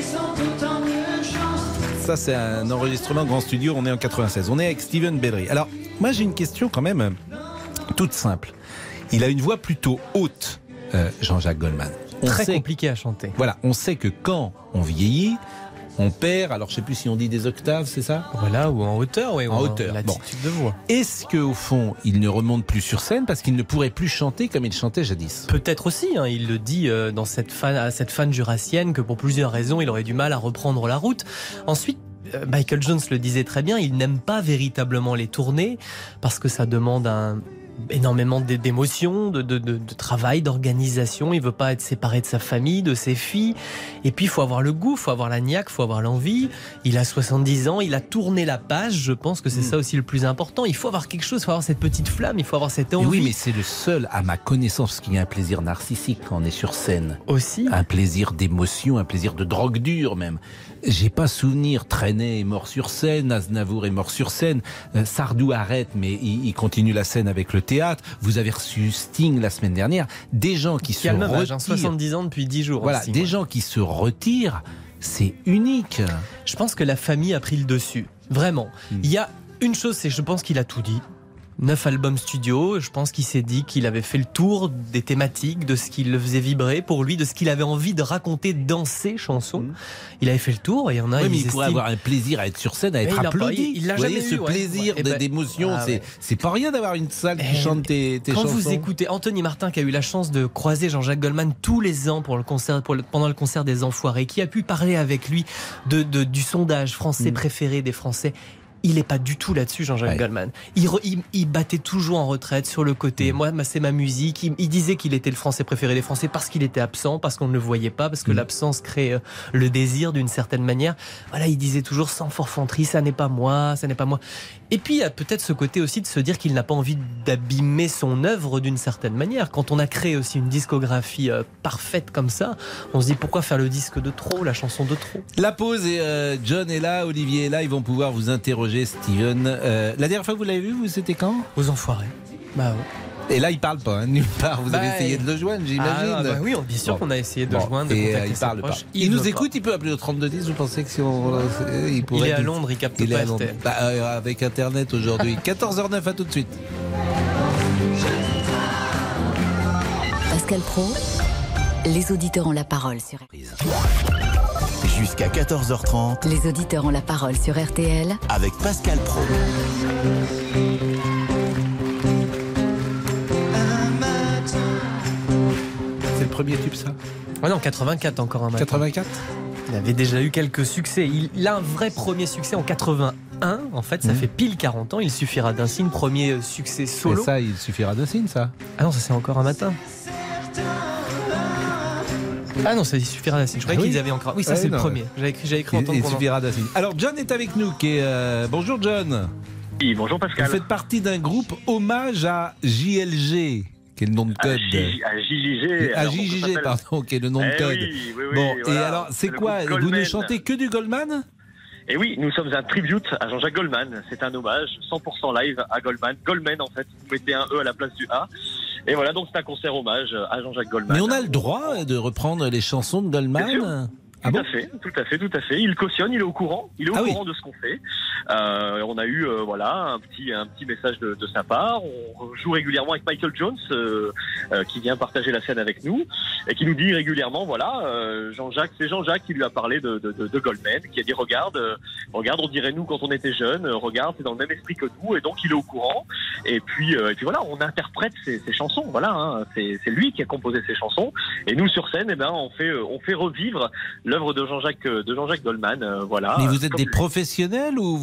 ça c'est un enregistrement grand studio, on est en quatre-vingt-seize, on est avec Steven Bellery. Alors, moi j'ai une question quand même toute simple. Il a une voix plutôt haute, euh, Jean-Jacques Goldman. On Très sait, compliqué à chanter. Voilà, on sait que quand on vieillit, on perd, alors je ne sais plus si on dit des octaves, c'est ça ? Voilà, ou en hauteur, oui, en ou hauteur. En latitude bon. de voix. Est-ce qu'au fond, il ne remonte plus sur scène parce qu'il ne pourrait plus chanter comme il chantait jadis ? Peut-être aussi, hein, il le dit euh, dans cette fan, à cette fan jurassienne que pour plusieurs raisons, il aurait du mal à reprendre la route. Ensuite, euh, Michael Jones le disait très bien, il n'aime pas véritablement les tournées parce que ça demande un... énormément d'émotions, de, de, de, de travail, d'organisation. Il veut pas être séparé de sa famille, de ses filles. Et puis, il faut avoir le goût, il faut avoir la niaque, il faut avoir l'envie. Il a soixante-dix ans, il a tourné la page. Je pense que c'est mmh. ça aussi le plus important. Il faut avoir quelque chose, il faut avoir cette petite flamme, il faut avoir cette envie. Et oui, mais c'est le seul, à ma connaissance, parce qu'il y a un plaisir narcissique quand on est sur scène. Aussi. Un plaisir d'émotion, un plaisir de drogue dure même. J'ai pas souvenir, Trenet est mort sur scène, Aznavour est mort sur scène, euh, Sardou arrête, mais il, il continue la scène avec le théâtre. Vous avez reçu Sting la semaine dernière. Des gens qui, qui se retirent. Âge, hein, soixante-dix ans depuis dix jours. Voilà, aussi, des ouais. gens qui se retirent, c'est unique. Je pense que la famille a pris le dessus. Vraiment. Hmm. Il y a une chose, c'est que je pense qu'il a tout dit. Neuf albums studio, je pense qu'il s'est dit qu'il avait fait le tour des thématiques, de ce qui le faisait vibrer pour lui, de ce qu'il avait envie de raconter dans ses chansons. Mmh. Il avait fait le tour, et il y en a... Oui, mais il estiment... pourrait avoir un plaisir à être sur scène, à être il applaudi. Il l'a Vous jamais voyez, eu, ce ouais. plaisir ouais. ben, d'émotion, ah, c'est, ouais. c'est pas rien d'avoir une salle qui et chante tes, tes quand chansons. Quand vous écoutez Anthony Martin, qui a eu la chance de croiser Jean-Jacques Goldman tous les ans pour le concert, pour le, pendant le concert des Enfoirés, qui a pu parler avec lui de, de, du sondage français mmh. préféré des Français, il n'est pas du tout là-dessus, Jean-Jacques ouais. Goldman. Il, re, il, il battait toujours en retraite sur le côté. Mmh. Moi, c'est ma musique. Il, il disait qu'il était le Français préféré des Français parce qu'il était absent, parce qu'on ne le voyait pas, parce que mmh. l'absence crée euh, le désir d'une certaine manière. Voilà, il disait toujours sans forfanterie, ça n'est pas moi, ça n'est pas moi. Et puis, il y a peut-être ce côté aussi de se dire qu'il n'a pas envie d'abîmer son œuvre d'une certaine manière. Quand on a créé aussi une discographie euh, parfaite comme ça, on se dit pourquoi faire le disque de trop, la chanson de trop. La pause et euh, John est là, Olivier est là, ils vont pouvoir vous interroger, Steven. Euh, la dernière fois que vous l'avez vu, vous c'était quand ? Aux Enfoirés. Bah ouais. Et là, il parle pas, hein, nulle part. Vous bah, avez essayé de le joindre, j'imagine. Ah, bah oui, bien sûr bon. qu'on a essayé de bon. le joindre. De et euh, il parle pas. Il, il nous écoute, pas. Il peut appeler au trente-deux dix. Vous pensez que si on, il pourrait. Il est à Londres, il capte il pas. Est à Londres. Bah, euh, avec Internet aujourd'hui. quatorze heures neuf, à tout de suite. Pascal Praud, les auditeurs ont la parole sur R T L. Jusqu'à quatorze heures trente. Les auditeurs ont la parole sur R T L. Avec Pascal Praud. C'est le premier tube, ça ? Ah non, quatre-vingt-quatre encore un matin. quatre-vingt-quatre ? Il avait déjà eu quelques succès. Il, il a un vrai premier succès en quatre-vingt-un. En fait, ça mmh. fait pile quarante ans. Il suffira d'un signe. Premier succès solo. Et ça, il suffira d'un signe, ça ? Ah non, ça c'est encore un matin. Ah non, ça il suffira d'un signe. Je croyais ah oui. qu'ils avaient encore. Oui, ça ah c'est non. le premier. J'avais écrit, j'avais écrit en tant que. Il suffira d'un signe. Alors, John est avec nous. Qui est, euh... Bonjour, John. Oui, bonjour, Pascal. Vous faites partie d'un groupe hommage à J L G. Qui est le nom de code. À J J G. À J J G, pardon, qui est le nom eh de code. Oui, oui, oui, bon, voilà. Et alors, c'est, c'est quoi ? Vous ne chantez que du Goldman ? Et oui, nous sommes un tribute à Jean-Jacques Goldman. C'est un hommage cent pour cent live à Goldman. Goldman, en fait, vous mettez un E à la place du A. Et voilà, donc c'est un concert hommage à Jean-Jacques Goldman. Mais on a le droit de reprendre les chansons de Goldman ? Tout ah bon à fait, tout à fait, tout à fait. Il cautionne, il est au courant, il est au ah courant oui. de ce qu'on fait. Euh, on a eu euh, voilà un petit un petit message de, de sa part. On joue régulièrement avec Michael Jones euh, euh, qui vient partager la scène avec nous et qui nous dit régulièrement voilà euh, Jean-Jacques, c'est Jean-Jacques qui lui a parlé de de, de, de Goldman, qui a dit regarde euh, regarde on dirait nous quand on était jeunes, euh, regarde c'est dans le même esprit que nous et donc il est au courant. Et puis euh, et puis voilà on interprète ses, ses chansons voilà hein, c'est c'est lui qui a composé ses chansons et nous sur scène eh ben on fait on fait revivre l'œuvre de Jean-Jacques de Jean-Jacques Goldman, euh, voilà. Mais vous êtes Comme des lui. professionnels ou vous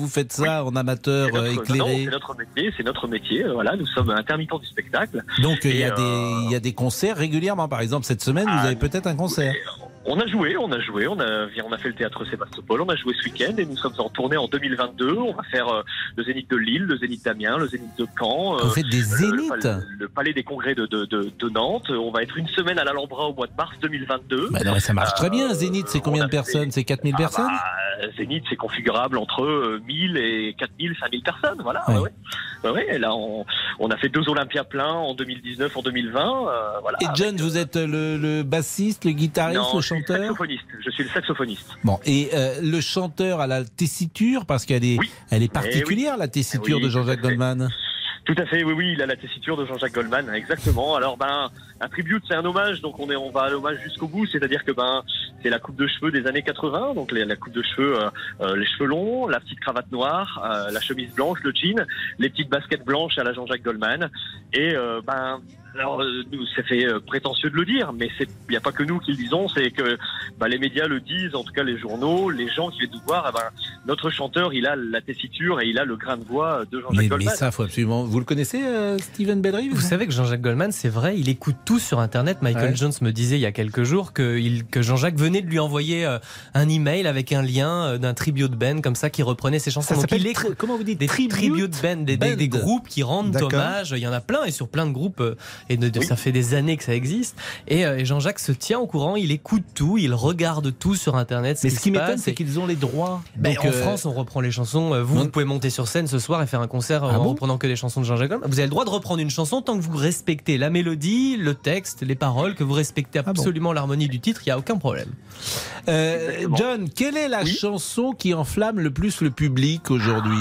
vous faites ça oui. en amateur notre, éclairé? Non, c'est notre métier, c'est notre métier. Voilà, nous sommes intermittents du spectacle. Donc il y a euh... des il y a des concerts régulièrement. Par exemple, cette semaine, ah, vous avez peut-être un concert. On a joué, on a joué, on a, on a fait le théâtre Sébastopol, on a joué ce week-end et nous sommes en tournée en deux mille vingt-deux. On va faire euh, le Zénith de Lille, le Zénith d'Amiens, le Zénith de Caen. Vous euh, faites des zéniths le, le Palais des Congrès de, de, de, de Nantes. On va être une semaine à l'Alhambra au mois de mars deux mille vingt-deux. Bah non, ça marche euh, très bien. Zénith, c'est combien de personnes? C'est quatre mille ah personnes bah, Zénith, c'est configurable entre mille et quatre mille, cinq mille personnes. Voilà. Ouais. Ouais, ouais. Ouais, et là, on, on a fait deux Olympias pleins en deux mille dix-neuf, en deux mille vingt. Euh, voilà, et John, avec, vous êtes le, le bassiste, le guitariste, non, le chanteur? Je suis saxophoniste. Je suis le saxophoniste. Bon, et euh, le chanteur a la tessiture, parce qu'elle est, oui. elle est particulière, oui. la tessiture oui, de Jean-Jacques Goldman. Tout à fait, oui, oui, il a la tessiture de Jean-Jacques Goldman, exactement. Alors, ben, un tribute, c'est un hommage, donc on est, on va à l'hommage jusqu'au bout, c'est-à-dire que ben, c'est la coupe de cheveux des années quatre-vingts, donc les, la coupe de cheveux, euh, euh, les cheveux longs, la petite cravate noire, euh, la chemise blanche, le jean, les petites baskets blanches à la Jean-Jacques Goldman, et euh, ben. Alors, nous, ça fait prétentieux de le dire, mais il n'y a pas que nous qui le disons, c'est que bah, les médias le disent, en tout cas les journaux, les gens qui viennent nous voir, eh ben, notre chanteur, il a la tessiture et il a le grain de voix de Jean-Jacques mais, Goldman. Mais ça, faut absolument... Vous le connaissez, euh, Steven Bellerive? Vous savez que Jean-Jacques Goldman, c'est vrai, il écoute tout sur Internet. Michael ouais. Jones me disait il y a quelques jours que, il, que Jean-Jacques venait de lui envoyer euh, un email avec un lien euh, d'un tribute band comme ça qui reprenait ses chansons. Ça Donc, il est, tri- comment vous dites des tribute, tribute band, des, band. Des, des groupes qui rendent D'accord. hommage. Il y en a plein et sur plein de groupes euh, et de, de, oui. ça fait des années que ça existe. Et, euh, et Jean-Jacques se tient au courant, il écoute tout, il regarde tout sur Internet. Ce Mais ce qui m'étonne, c'est et... qu'ils ont les droits. Ben, Donc, en euh... France, on reprend les chansons. Vous, non. vous pouvez monter sur scène ce soir et faire un concert ah en bon reprenant que les chansons de Jean-Jacques Goldman. Vous avez le droit de reprendre une chanson tant que vous respectez la mélodie, le texte, les paroles, que vous respectez absolument ah bon. l'harmonie du titre, il n'y a aucun problème. Euh, John, quelle est la oui chanson qui enflamme le plus le public aujourd'hui?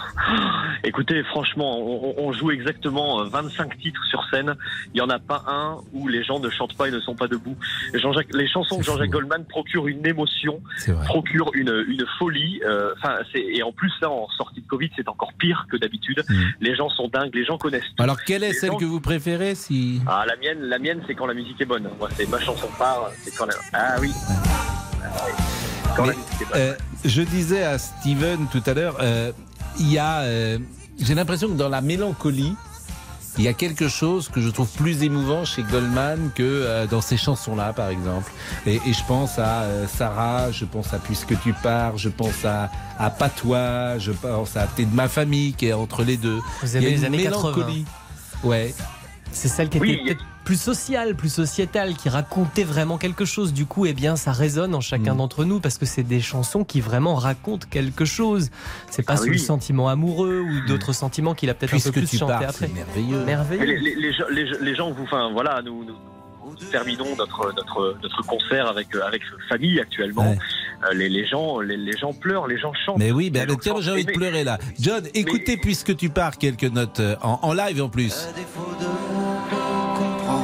Écoutez, franchement, on, on joue exactement vingt-cinq titres sur scène. Il n'y en a pas un où les gens ne chantent pas et ne sont pas debout. Jean-Jacques, les chansons de Jean-Jacques Goldman procurent une émotion, procurent une, une folie. Enfin, euh, et en plus, là, en sortie de Covid, c'est encore pire que d'habitude. Mmh. Les gens sont dingues, les gens connaissent tout. Alors, quelle est les celle gens... que vous préférez si... Ah, la mienne, la mienne, c'est quand la musique est bonne. Moi, c'est ma chanson phare. C'est quand la... Ah oui. Ouais. Ah, oui. Quand Mais, la musique est bonne. Euh, je disais à Steven tout à l'heure. Euh, Il y a, euh, j'ai l'impression que dans la mélancolie, il y a quelque chose que je trouve plus émouvant chez Goldman que euh, dans ces chansons-là, par exemple. Et, et je pense à euh, Sarah, je pense à Puisque tu pars, je pense à, à Patois, je pense à T'es de ma famille qui est entre les deux. Vous avez il y a les une années mélancolie. quatre-vingts. Ouais. C'est celle qui oui, était peut-être plus sociale, plus sociétale, qui racontait vraiment quelque chose. Du coup, eh bien, ça résonne en chacun mmh. d'entre nous parce que c'est des chansons qui vraiment racontent quelque chose. C'est pas ah, sous oui. le sentiment amoureux ou d'autres sentiments qu'il a peut-être Puisque un peu plus tu chanté pars, après. C'est merveilleux. merveilleux. Les, les, les, les, les gens vous, enfin voilà, nous. nous... Nous terminons notre notre notre concert avec avec famille actuellement. Ouais. Euh, les les gens les, les gens pleurent, les gens chantent. Mais oui, ben bah, tiens, j'ai envie de pleurer là. John, écoutez mais... Puisque tu pars quelques notes en, en live en plus. À défaut de comprendre,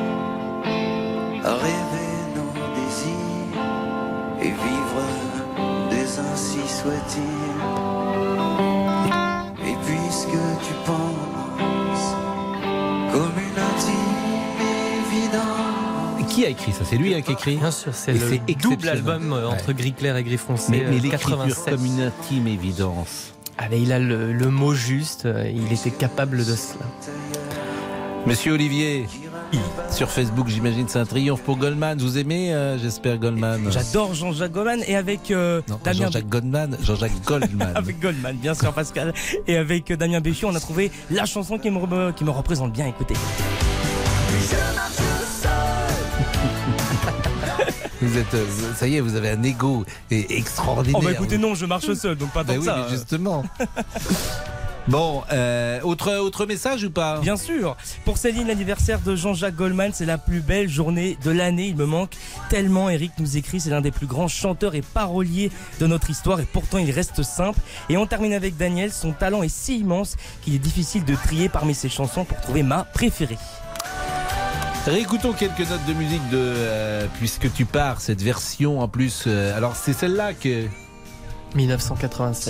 rêver nos désirs et vivre des ainsi soit-il. Et puisque tu penses comme une intime. Qui a écrit ça? C'est lui hein, qui a écrit. Bien sûr, c'est et le c'est double album euh, entre ouais. gris clair et gris foncé. Mais, mais euh, l'écriture comme une intime évidence. Ah, mais il a le, le mot juste, euh, il était capable de cela. Monsieur Olivier, sur Facebook, j'imagine c'est un triomphe pour Goldman. Vous aimez, euh, j'espère, Goldman? J'adore Jean-Jacques Goldman et avec euh, non, Damien Jean-Jacques Goldman, Jean-Jacques Goldman. Avec Goldman, bien sûr, Pascal. Et avec euh, Damien Béchiot, on a trouvé la chanson qui me, qui me représente bien. Écoutez. Vous êtes, ça y est, vous avez un ego extraordinaire. Oh bah écoutez, non, je marche seul, donc pas tant bah que oui, ça. Mais justement. Bon, euh, autre, autre message ou pas? Bien sûr. Pour Céline, l'anniversaire de Jean-Jacques Goldman, c'est la plus belle journée de l'année. Il me manque tellement. Eric nous écrit, c'est l'un des plus grands chanteurs et paroliers de notre histoire et pourtant il reste simple. Et on termine avec Daniel. Son talent est si immense qu'il est difficile de trier parmi ses chansons pour trouver ma préférée. Réécoutons quelques notes de musique de euh, Puisque tu pars, cette version en plus. Euh, alors c'est celle-là que... dix-neuf cent quatre-vingt-sept.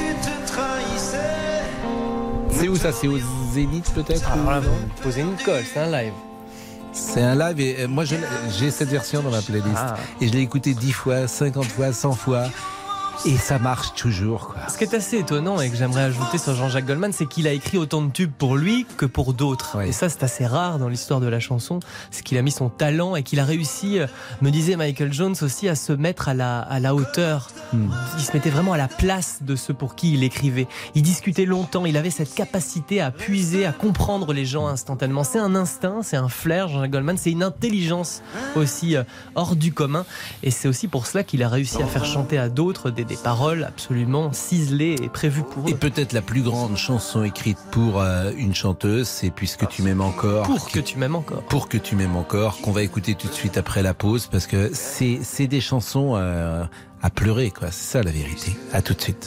C'est où ça? C'est au Zénith peut-être? Alors là, vous posez une colle, c'est un live. C'est un live et euh, moi je, j'ai cette version dans ma playlist. Ah. Et je l'ai écoutée dix fois, cinquante fois, cent fois. Et ça marche toujours, quoi. Ce qui est assez étonnant et que j'aimerais ajouter sur Jean-Jacques Goldman, c'est qu'il a écrit autant de tubes pour lui que pour d'autres. Ouais. Et ça, c'est assez rare dans l'histoire de la chanson. C'est qu'il a mis son talent et qu'il a réussi, me disait Michael Jones aussi, à se mettre à la, à la hauteur. Hmm. Il se mettait vraiment à la place de ceux pour qui il écrivait. Il discutait longtemps, il avait cette capacité à puiser, à comprendre les gens instantanément. C'est un instinct, c'est un flair, Jean-Jacques Goldman, c'est une intelligence aussi hors du commun. Et c'est aussi pour cela qu'il a réussi à faire chanter à d'autres des des paroles absolument ciselées et prévues pour eux. Et peut-être la plus grande chanson écrite pour euh, une chanteuse, c'est Puisque tu m'aimes encore. Pour que tu m'aimes encore. Pour que tu m'aimes encore, qu'on va écouter tout de suite après la pause, parce que c'est, c'est des chansons euh, à pleurer, quoi. C'est ça la vérité. À tout de suite.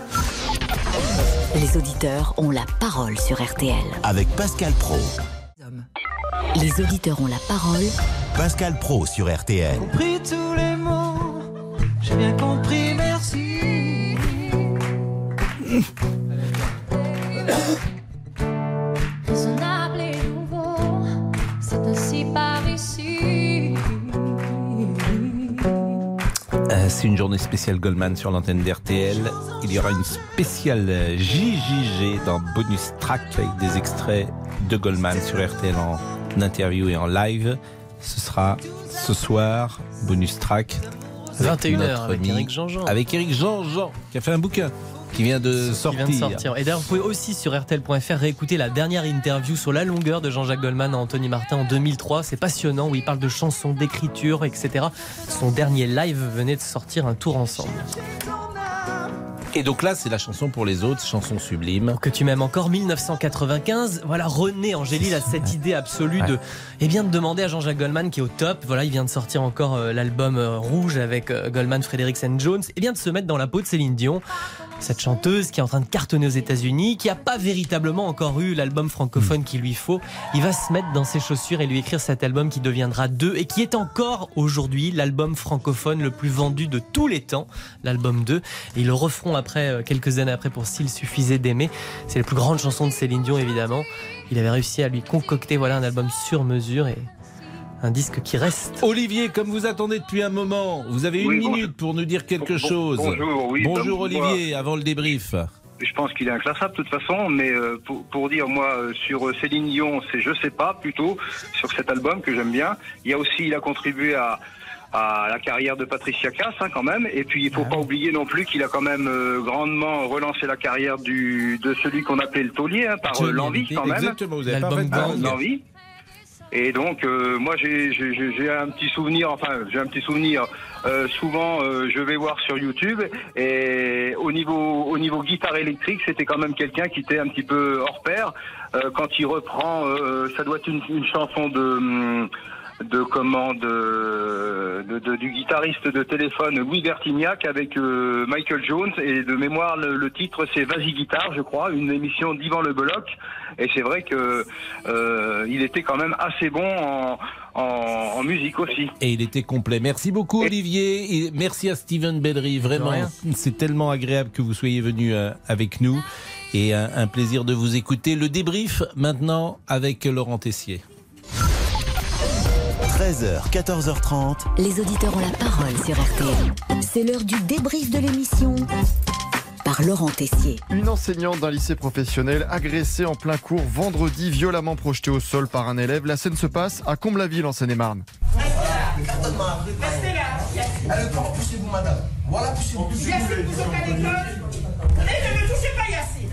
Les auditeurs ont la parole sur R T L. Avec Pascal Praud. Les auditeurs ont la parole. Pascal Praud sur R T L. J'ai compris tous les mots, j'ai bien compris, merci. Raisonnable et nouveau, c'est ainsi par ici. Euh, c'est une journée spéciale Goldman sur l'antenne d'R T L. Il y aura une spéciale J J G dans Bonus Track avec des extraits de Goldman sur R T L en interview et en live. Ce sera ce soir, Bonus Track. vingt et une heures avec Éric Jean-Jean. Avec Éric Jean-Jean, qui a fait un bouquin, qui vient de sortir. Qui vient de sortir. Et d'ailleurs, vous pouvez aussi sur R T L point F R réécouter la dernière interview sur la longueur de Jean-Jacques Goldman à Anthony Martin en deux mille trois. C'est passionnant, où il parle de chansons, d'écriture, et cetera. Son dernier live venait de sortir, un tour ensemble. Et donc là, c'est la chanson pour les autres, chanson sublime. Pour que tu m'aimes encore, dix-neuf cent quatre-vingt-quinze. Voilà, René Angélil a cette idée absolue ouais. de, eh bien, de demander à Jean-Jacques Goldman, qui est au top. Voilà, il vient de sortir encore euh, l'album euh, Rouge avec euh, Goldman, Fredericks and Jones. Et bien de se mettre dans la peau de Céline Dion. Cette chanteuse qui est en train de cartonner aux États-Unis, qui n'a pas véritablement encore eu l'album francophone mmh. qu'il lui faut. Il va se mettre dans ses chaussures et lui écrire cet album qui deviendra deux et qui est encore aujourd'hui l'album francophone le plus vendu de tous les temps, l'album deux. Et ils le referont après, quelques années après, pour S'il suffisait d'aimer. C'est la plus grande chanson de Céline Dion, évidemment. Il avait réussi à lui concocter voilà, un album sur mesure et un disque qui reste. Olivier, comme vous attendez depuis un moment, vous avez une oui, minute bonjour. pour nous dire quelque bon, chose. Bonjour, oui. Bonjour donc, Olivier, moi, avant le débrief. Je pense qu'il est inclassable de toute façon, mais euh, pour, pour dire moi sur Céline Dion, c'est je sais pas plutôt sur cet album que j'aime bien. Il y a aussi, il a contribué à à la carrière de Patricia Cass hein, quand même, et puis il faut ah. pas oublier non plus qu'il a quand même euh, grandement relancé la carrière du de celui qu'on appelait le taulier hein, par euh, l'envie quand même. Exactement, vous avez l'album pas fait l'envie. Et donc euh, moi j'ai, j'ai, j'ai un petit souvenir, enfin j'ai un petit souvenir. Euh, souvent euh, je vais voir sur YouTube et au niveau au niveau guitare électrique c'était quand même quelqu'un qui était un petit peu hors pair. Euh, quand il reprend, euh, ça doit être une, une chanson de de commande de, de, de, du guitariste de téléphone Louis Bertignac avec euh, Michael Jones et de mémoire le, le titre c'est Vas-y Guitare je crois, une émission d'Yvan Le Bolloc et c'est vrai que euh, il était quand même assez bon en, en, en musique aussi. Et il était complet. Merci beaucoup et... Olivier et merci à Steven Bedry, vraiment c'est tellement agréable que vous soyez venu euh, avec nous et un, un plaisir de vous écouter. Le débrief maintenant avec Laurent Tessier. treize heures, quatorze heures trente. Les auditeurs ont la parole sur R T L. C'est l'heure du débrief de l'émission par Laurent Tessier. Une enseignante d'un lycée professionnel agressée en plein cours vendredi, violemment projetée au sol par un élève. La scène se passe à Comble-la-Ville en Seine-et-Marne. Restez là. Allez, comment poussez-vous, madame? Voilà, poussez-vous. Yacine, vous êtes à l'école. Et ne me touchez pas, Yacine.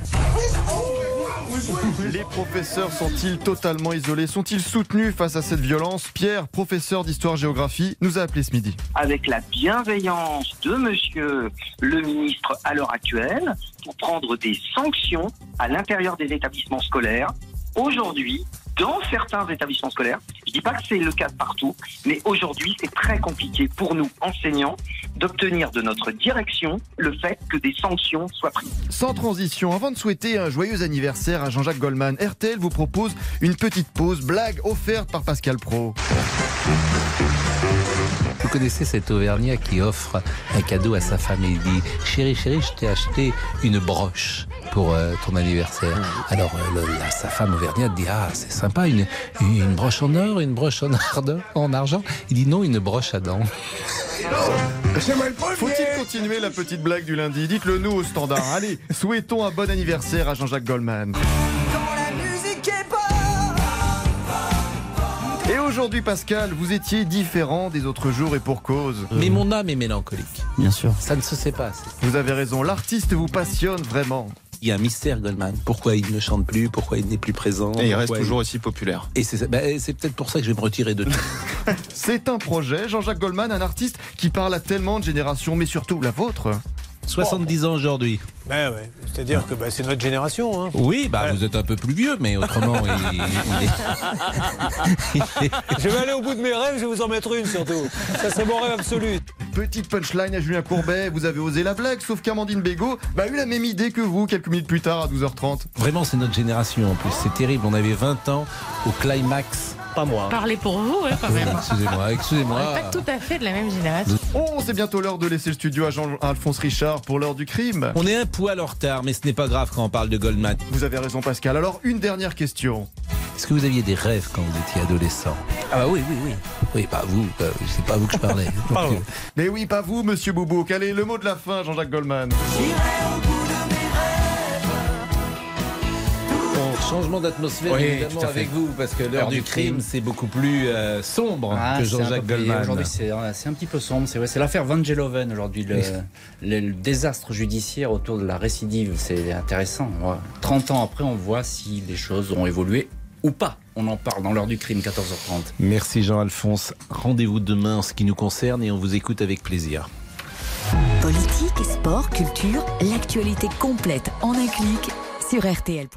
Les professeurs sont-ils totalement isolés? Sont-ils soutenus face à cette violence? Pierre, professeur d'histoire-géographie, nous a appelé ce midi. Avec la bienveillance de monsieur le ministre à l'heure actuelle, pour prendre des sanctions à l'intérieur des établissements scolaires, aujourd'hui, dans certains établissements scolaires, je ne dis pas que c'est le cas de partout, mais aujourd'hui, c'est très compliqué pour nous, enseignants, d'obtenir de notre direction le fait que des sanctions soient prises. Sans transition, avant de souhaiter un joyeux anniversaire à Jean-Jacques Goldman, R T L vous propose une petite pause blague offerte par Pascal Praud. Vous connaissez cet Auvergnat qui offre un cadeau à sa femme et il dit « Chérie, chérie, je t'ai acheté une broche pour euh, ton anniversaire. » Alors euh, le, la, sa femme Auvergnate dit « Ah, c'est sympa, une, une broche en or, une broche en, arde, en argent ?» Il dit « Non, une broche à dents. » C'est moi le premier. Faut-il continuer la petite blague du lundi? Dites-le nous au standard. Allez, souhaitons un bon anniversaire à Jean-Jacques Goldman. Et aujourd'hui, Pascal, vous étiez différent des autres jours et pour cause. Mais mon âme est mélancolique. Bien sûr. Ça ne se sait pas. Vous avez raison, l'artiste vous passionne vraiment. Il y a un mystère, Goldman. Pourquoi il ne chante plus? Pourquoi il n'est plus présent? Et il reste il... toujours aussi populaire. Et c'est, bah, c'est peut-être pour ça que je vais me retirer de tout. C'est un projet, Jean-Jacques Goldman, un artiste qui parle à tellement de générations, mais surtout la vôtre. soixante-dix ans aujourd'hui. Ben ouais, c'est-à-dire que ben, c'est notre génération. Hein. Oui, bah ouais. Vous êtes un peu plus vieux, mais autrement, il, il est... Je vais aller au bout de mes rêves, je vais vous en mettre une surtout. Ça, c'est mon rêve absolu. Petite punchline à Julien Courbet, vous avez osé la blague, sauf qu'Amandine Bégaud bah, a eu la même idée que vous quelques minutes plus tard à douze heures trente. Vraiment, c'est notre génération en plus, c'est terrible. On avait vingt ans au climax. Pas moi. Parlez pour vous, ouais, quand même. Excusez-moi, excusez-moi. On n'est pas tout à fait de la même génération. Oh, c'est bientôt l'heure de laisser le studio à Jean-Alphonse Richard pour l'heure du crime. On est un poil en retard, mais ce n'est pas grave quand on parle de Goldman. Vous avez raison, Pascal. Alors, une dernière question. Est-ce que vous aviez des rêves quand vous étiez adolescent? Ah bah oui, oui, oui. Oui, pas vous. Euh, c'est pas vous que je parlais. Donc, euh... Mais oui, pas vous, monsieur Boubou. Quel est le mot de la fin, Jean-Jacques Goldman? Changement d'atmosphère, oui, évidemment, avec vous, parce que l'heure du, du crime, crime, c'est beaucoup plus euh, sombre ah, que Jean-Jacques Goldman. Aujourd'hui, c'est, c'est un petit peu sombre. C'est, vrai, c'est l'affaire Vangeloven, aujourd'hui. Le, le, le désastre judiciaire autour de la récidive, c'est intéressant. Ouais. trente ans après, on voit si les choses ont évolué ou pas. On en parle dans l'heure du crime, quatorze heures trente. Merci Jean-Alphonse. Rendez-vous demain en ce qui nous concerne et on vous écoute avec plaisir. Politique, sport, culture, l'actualité complète en un clic sur R T L.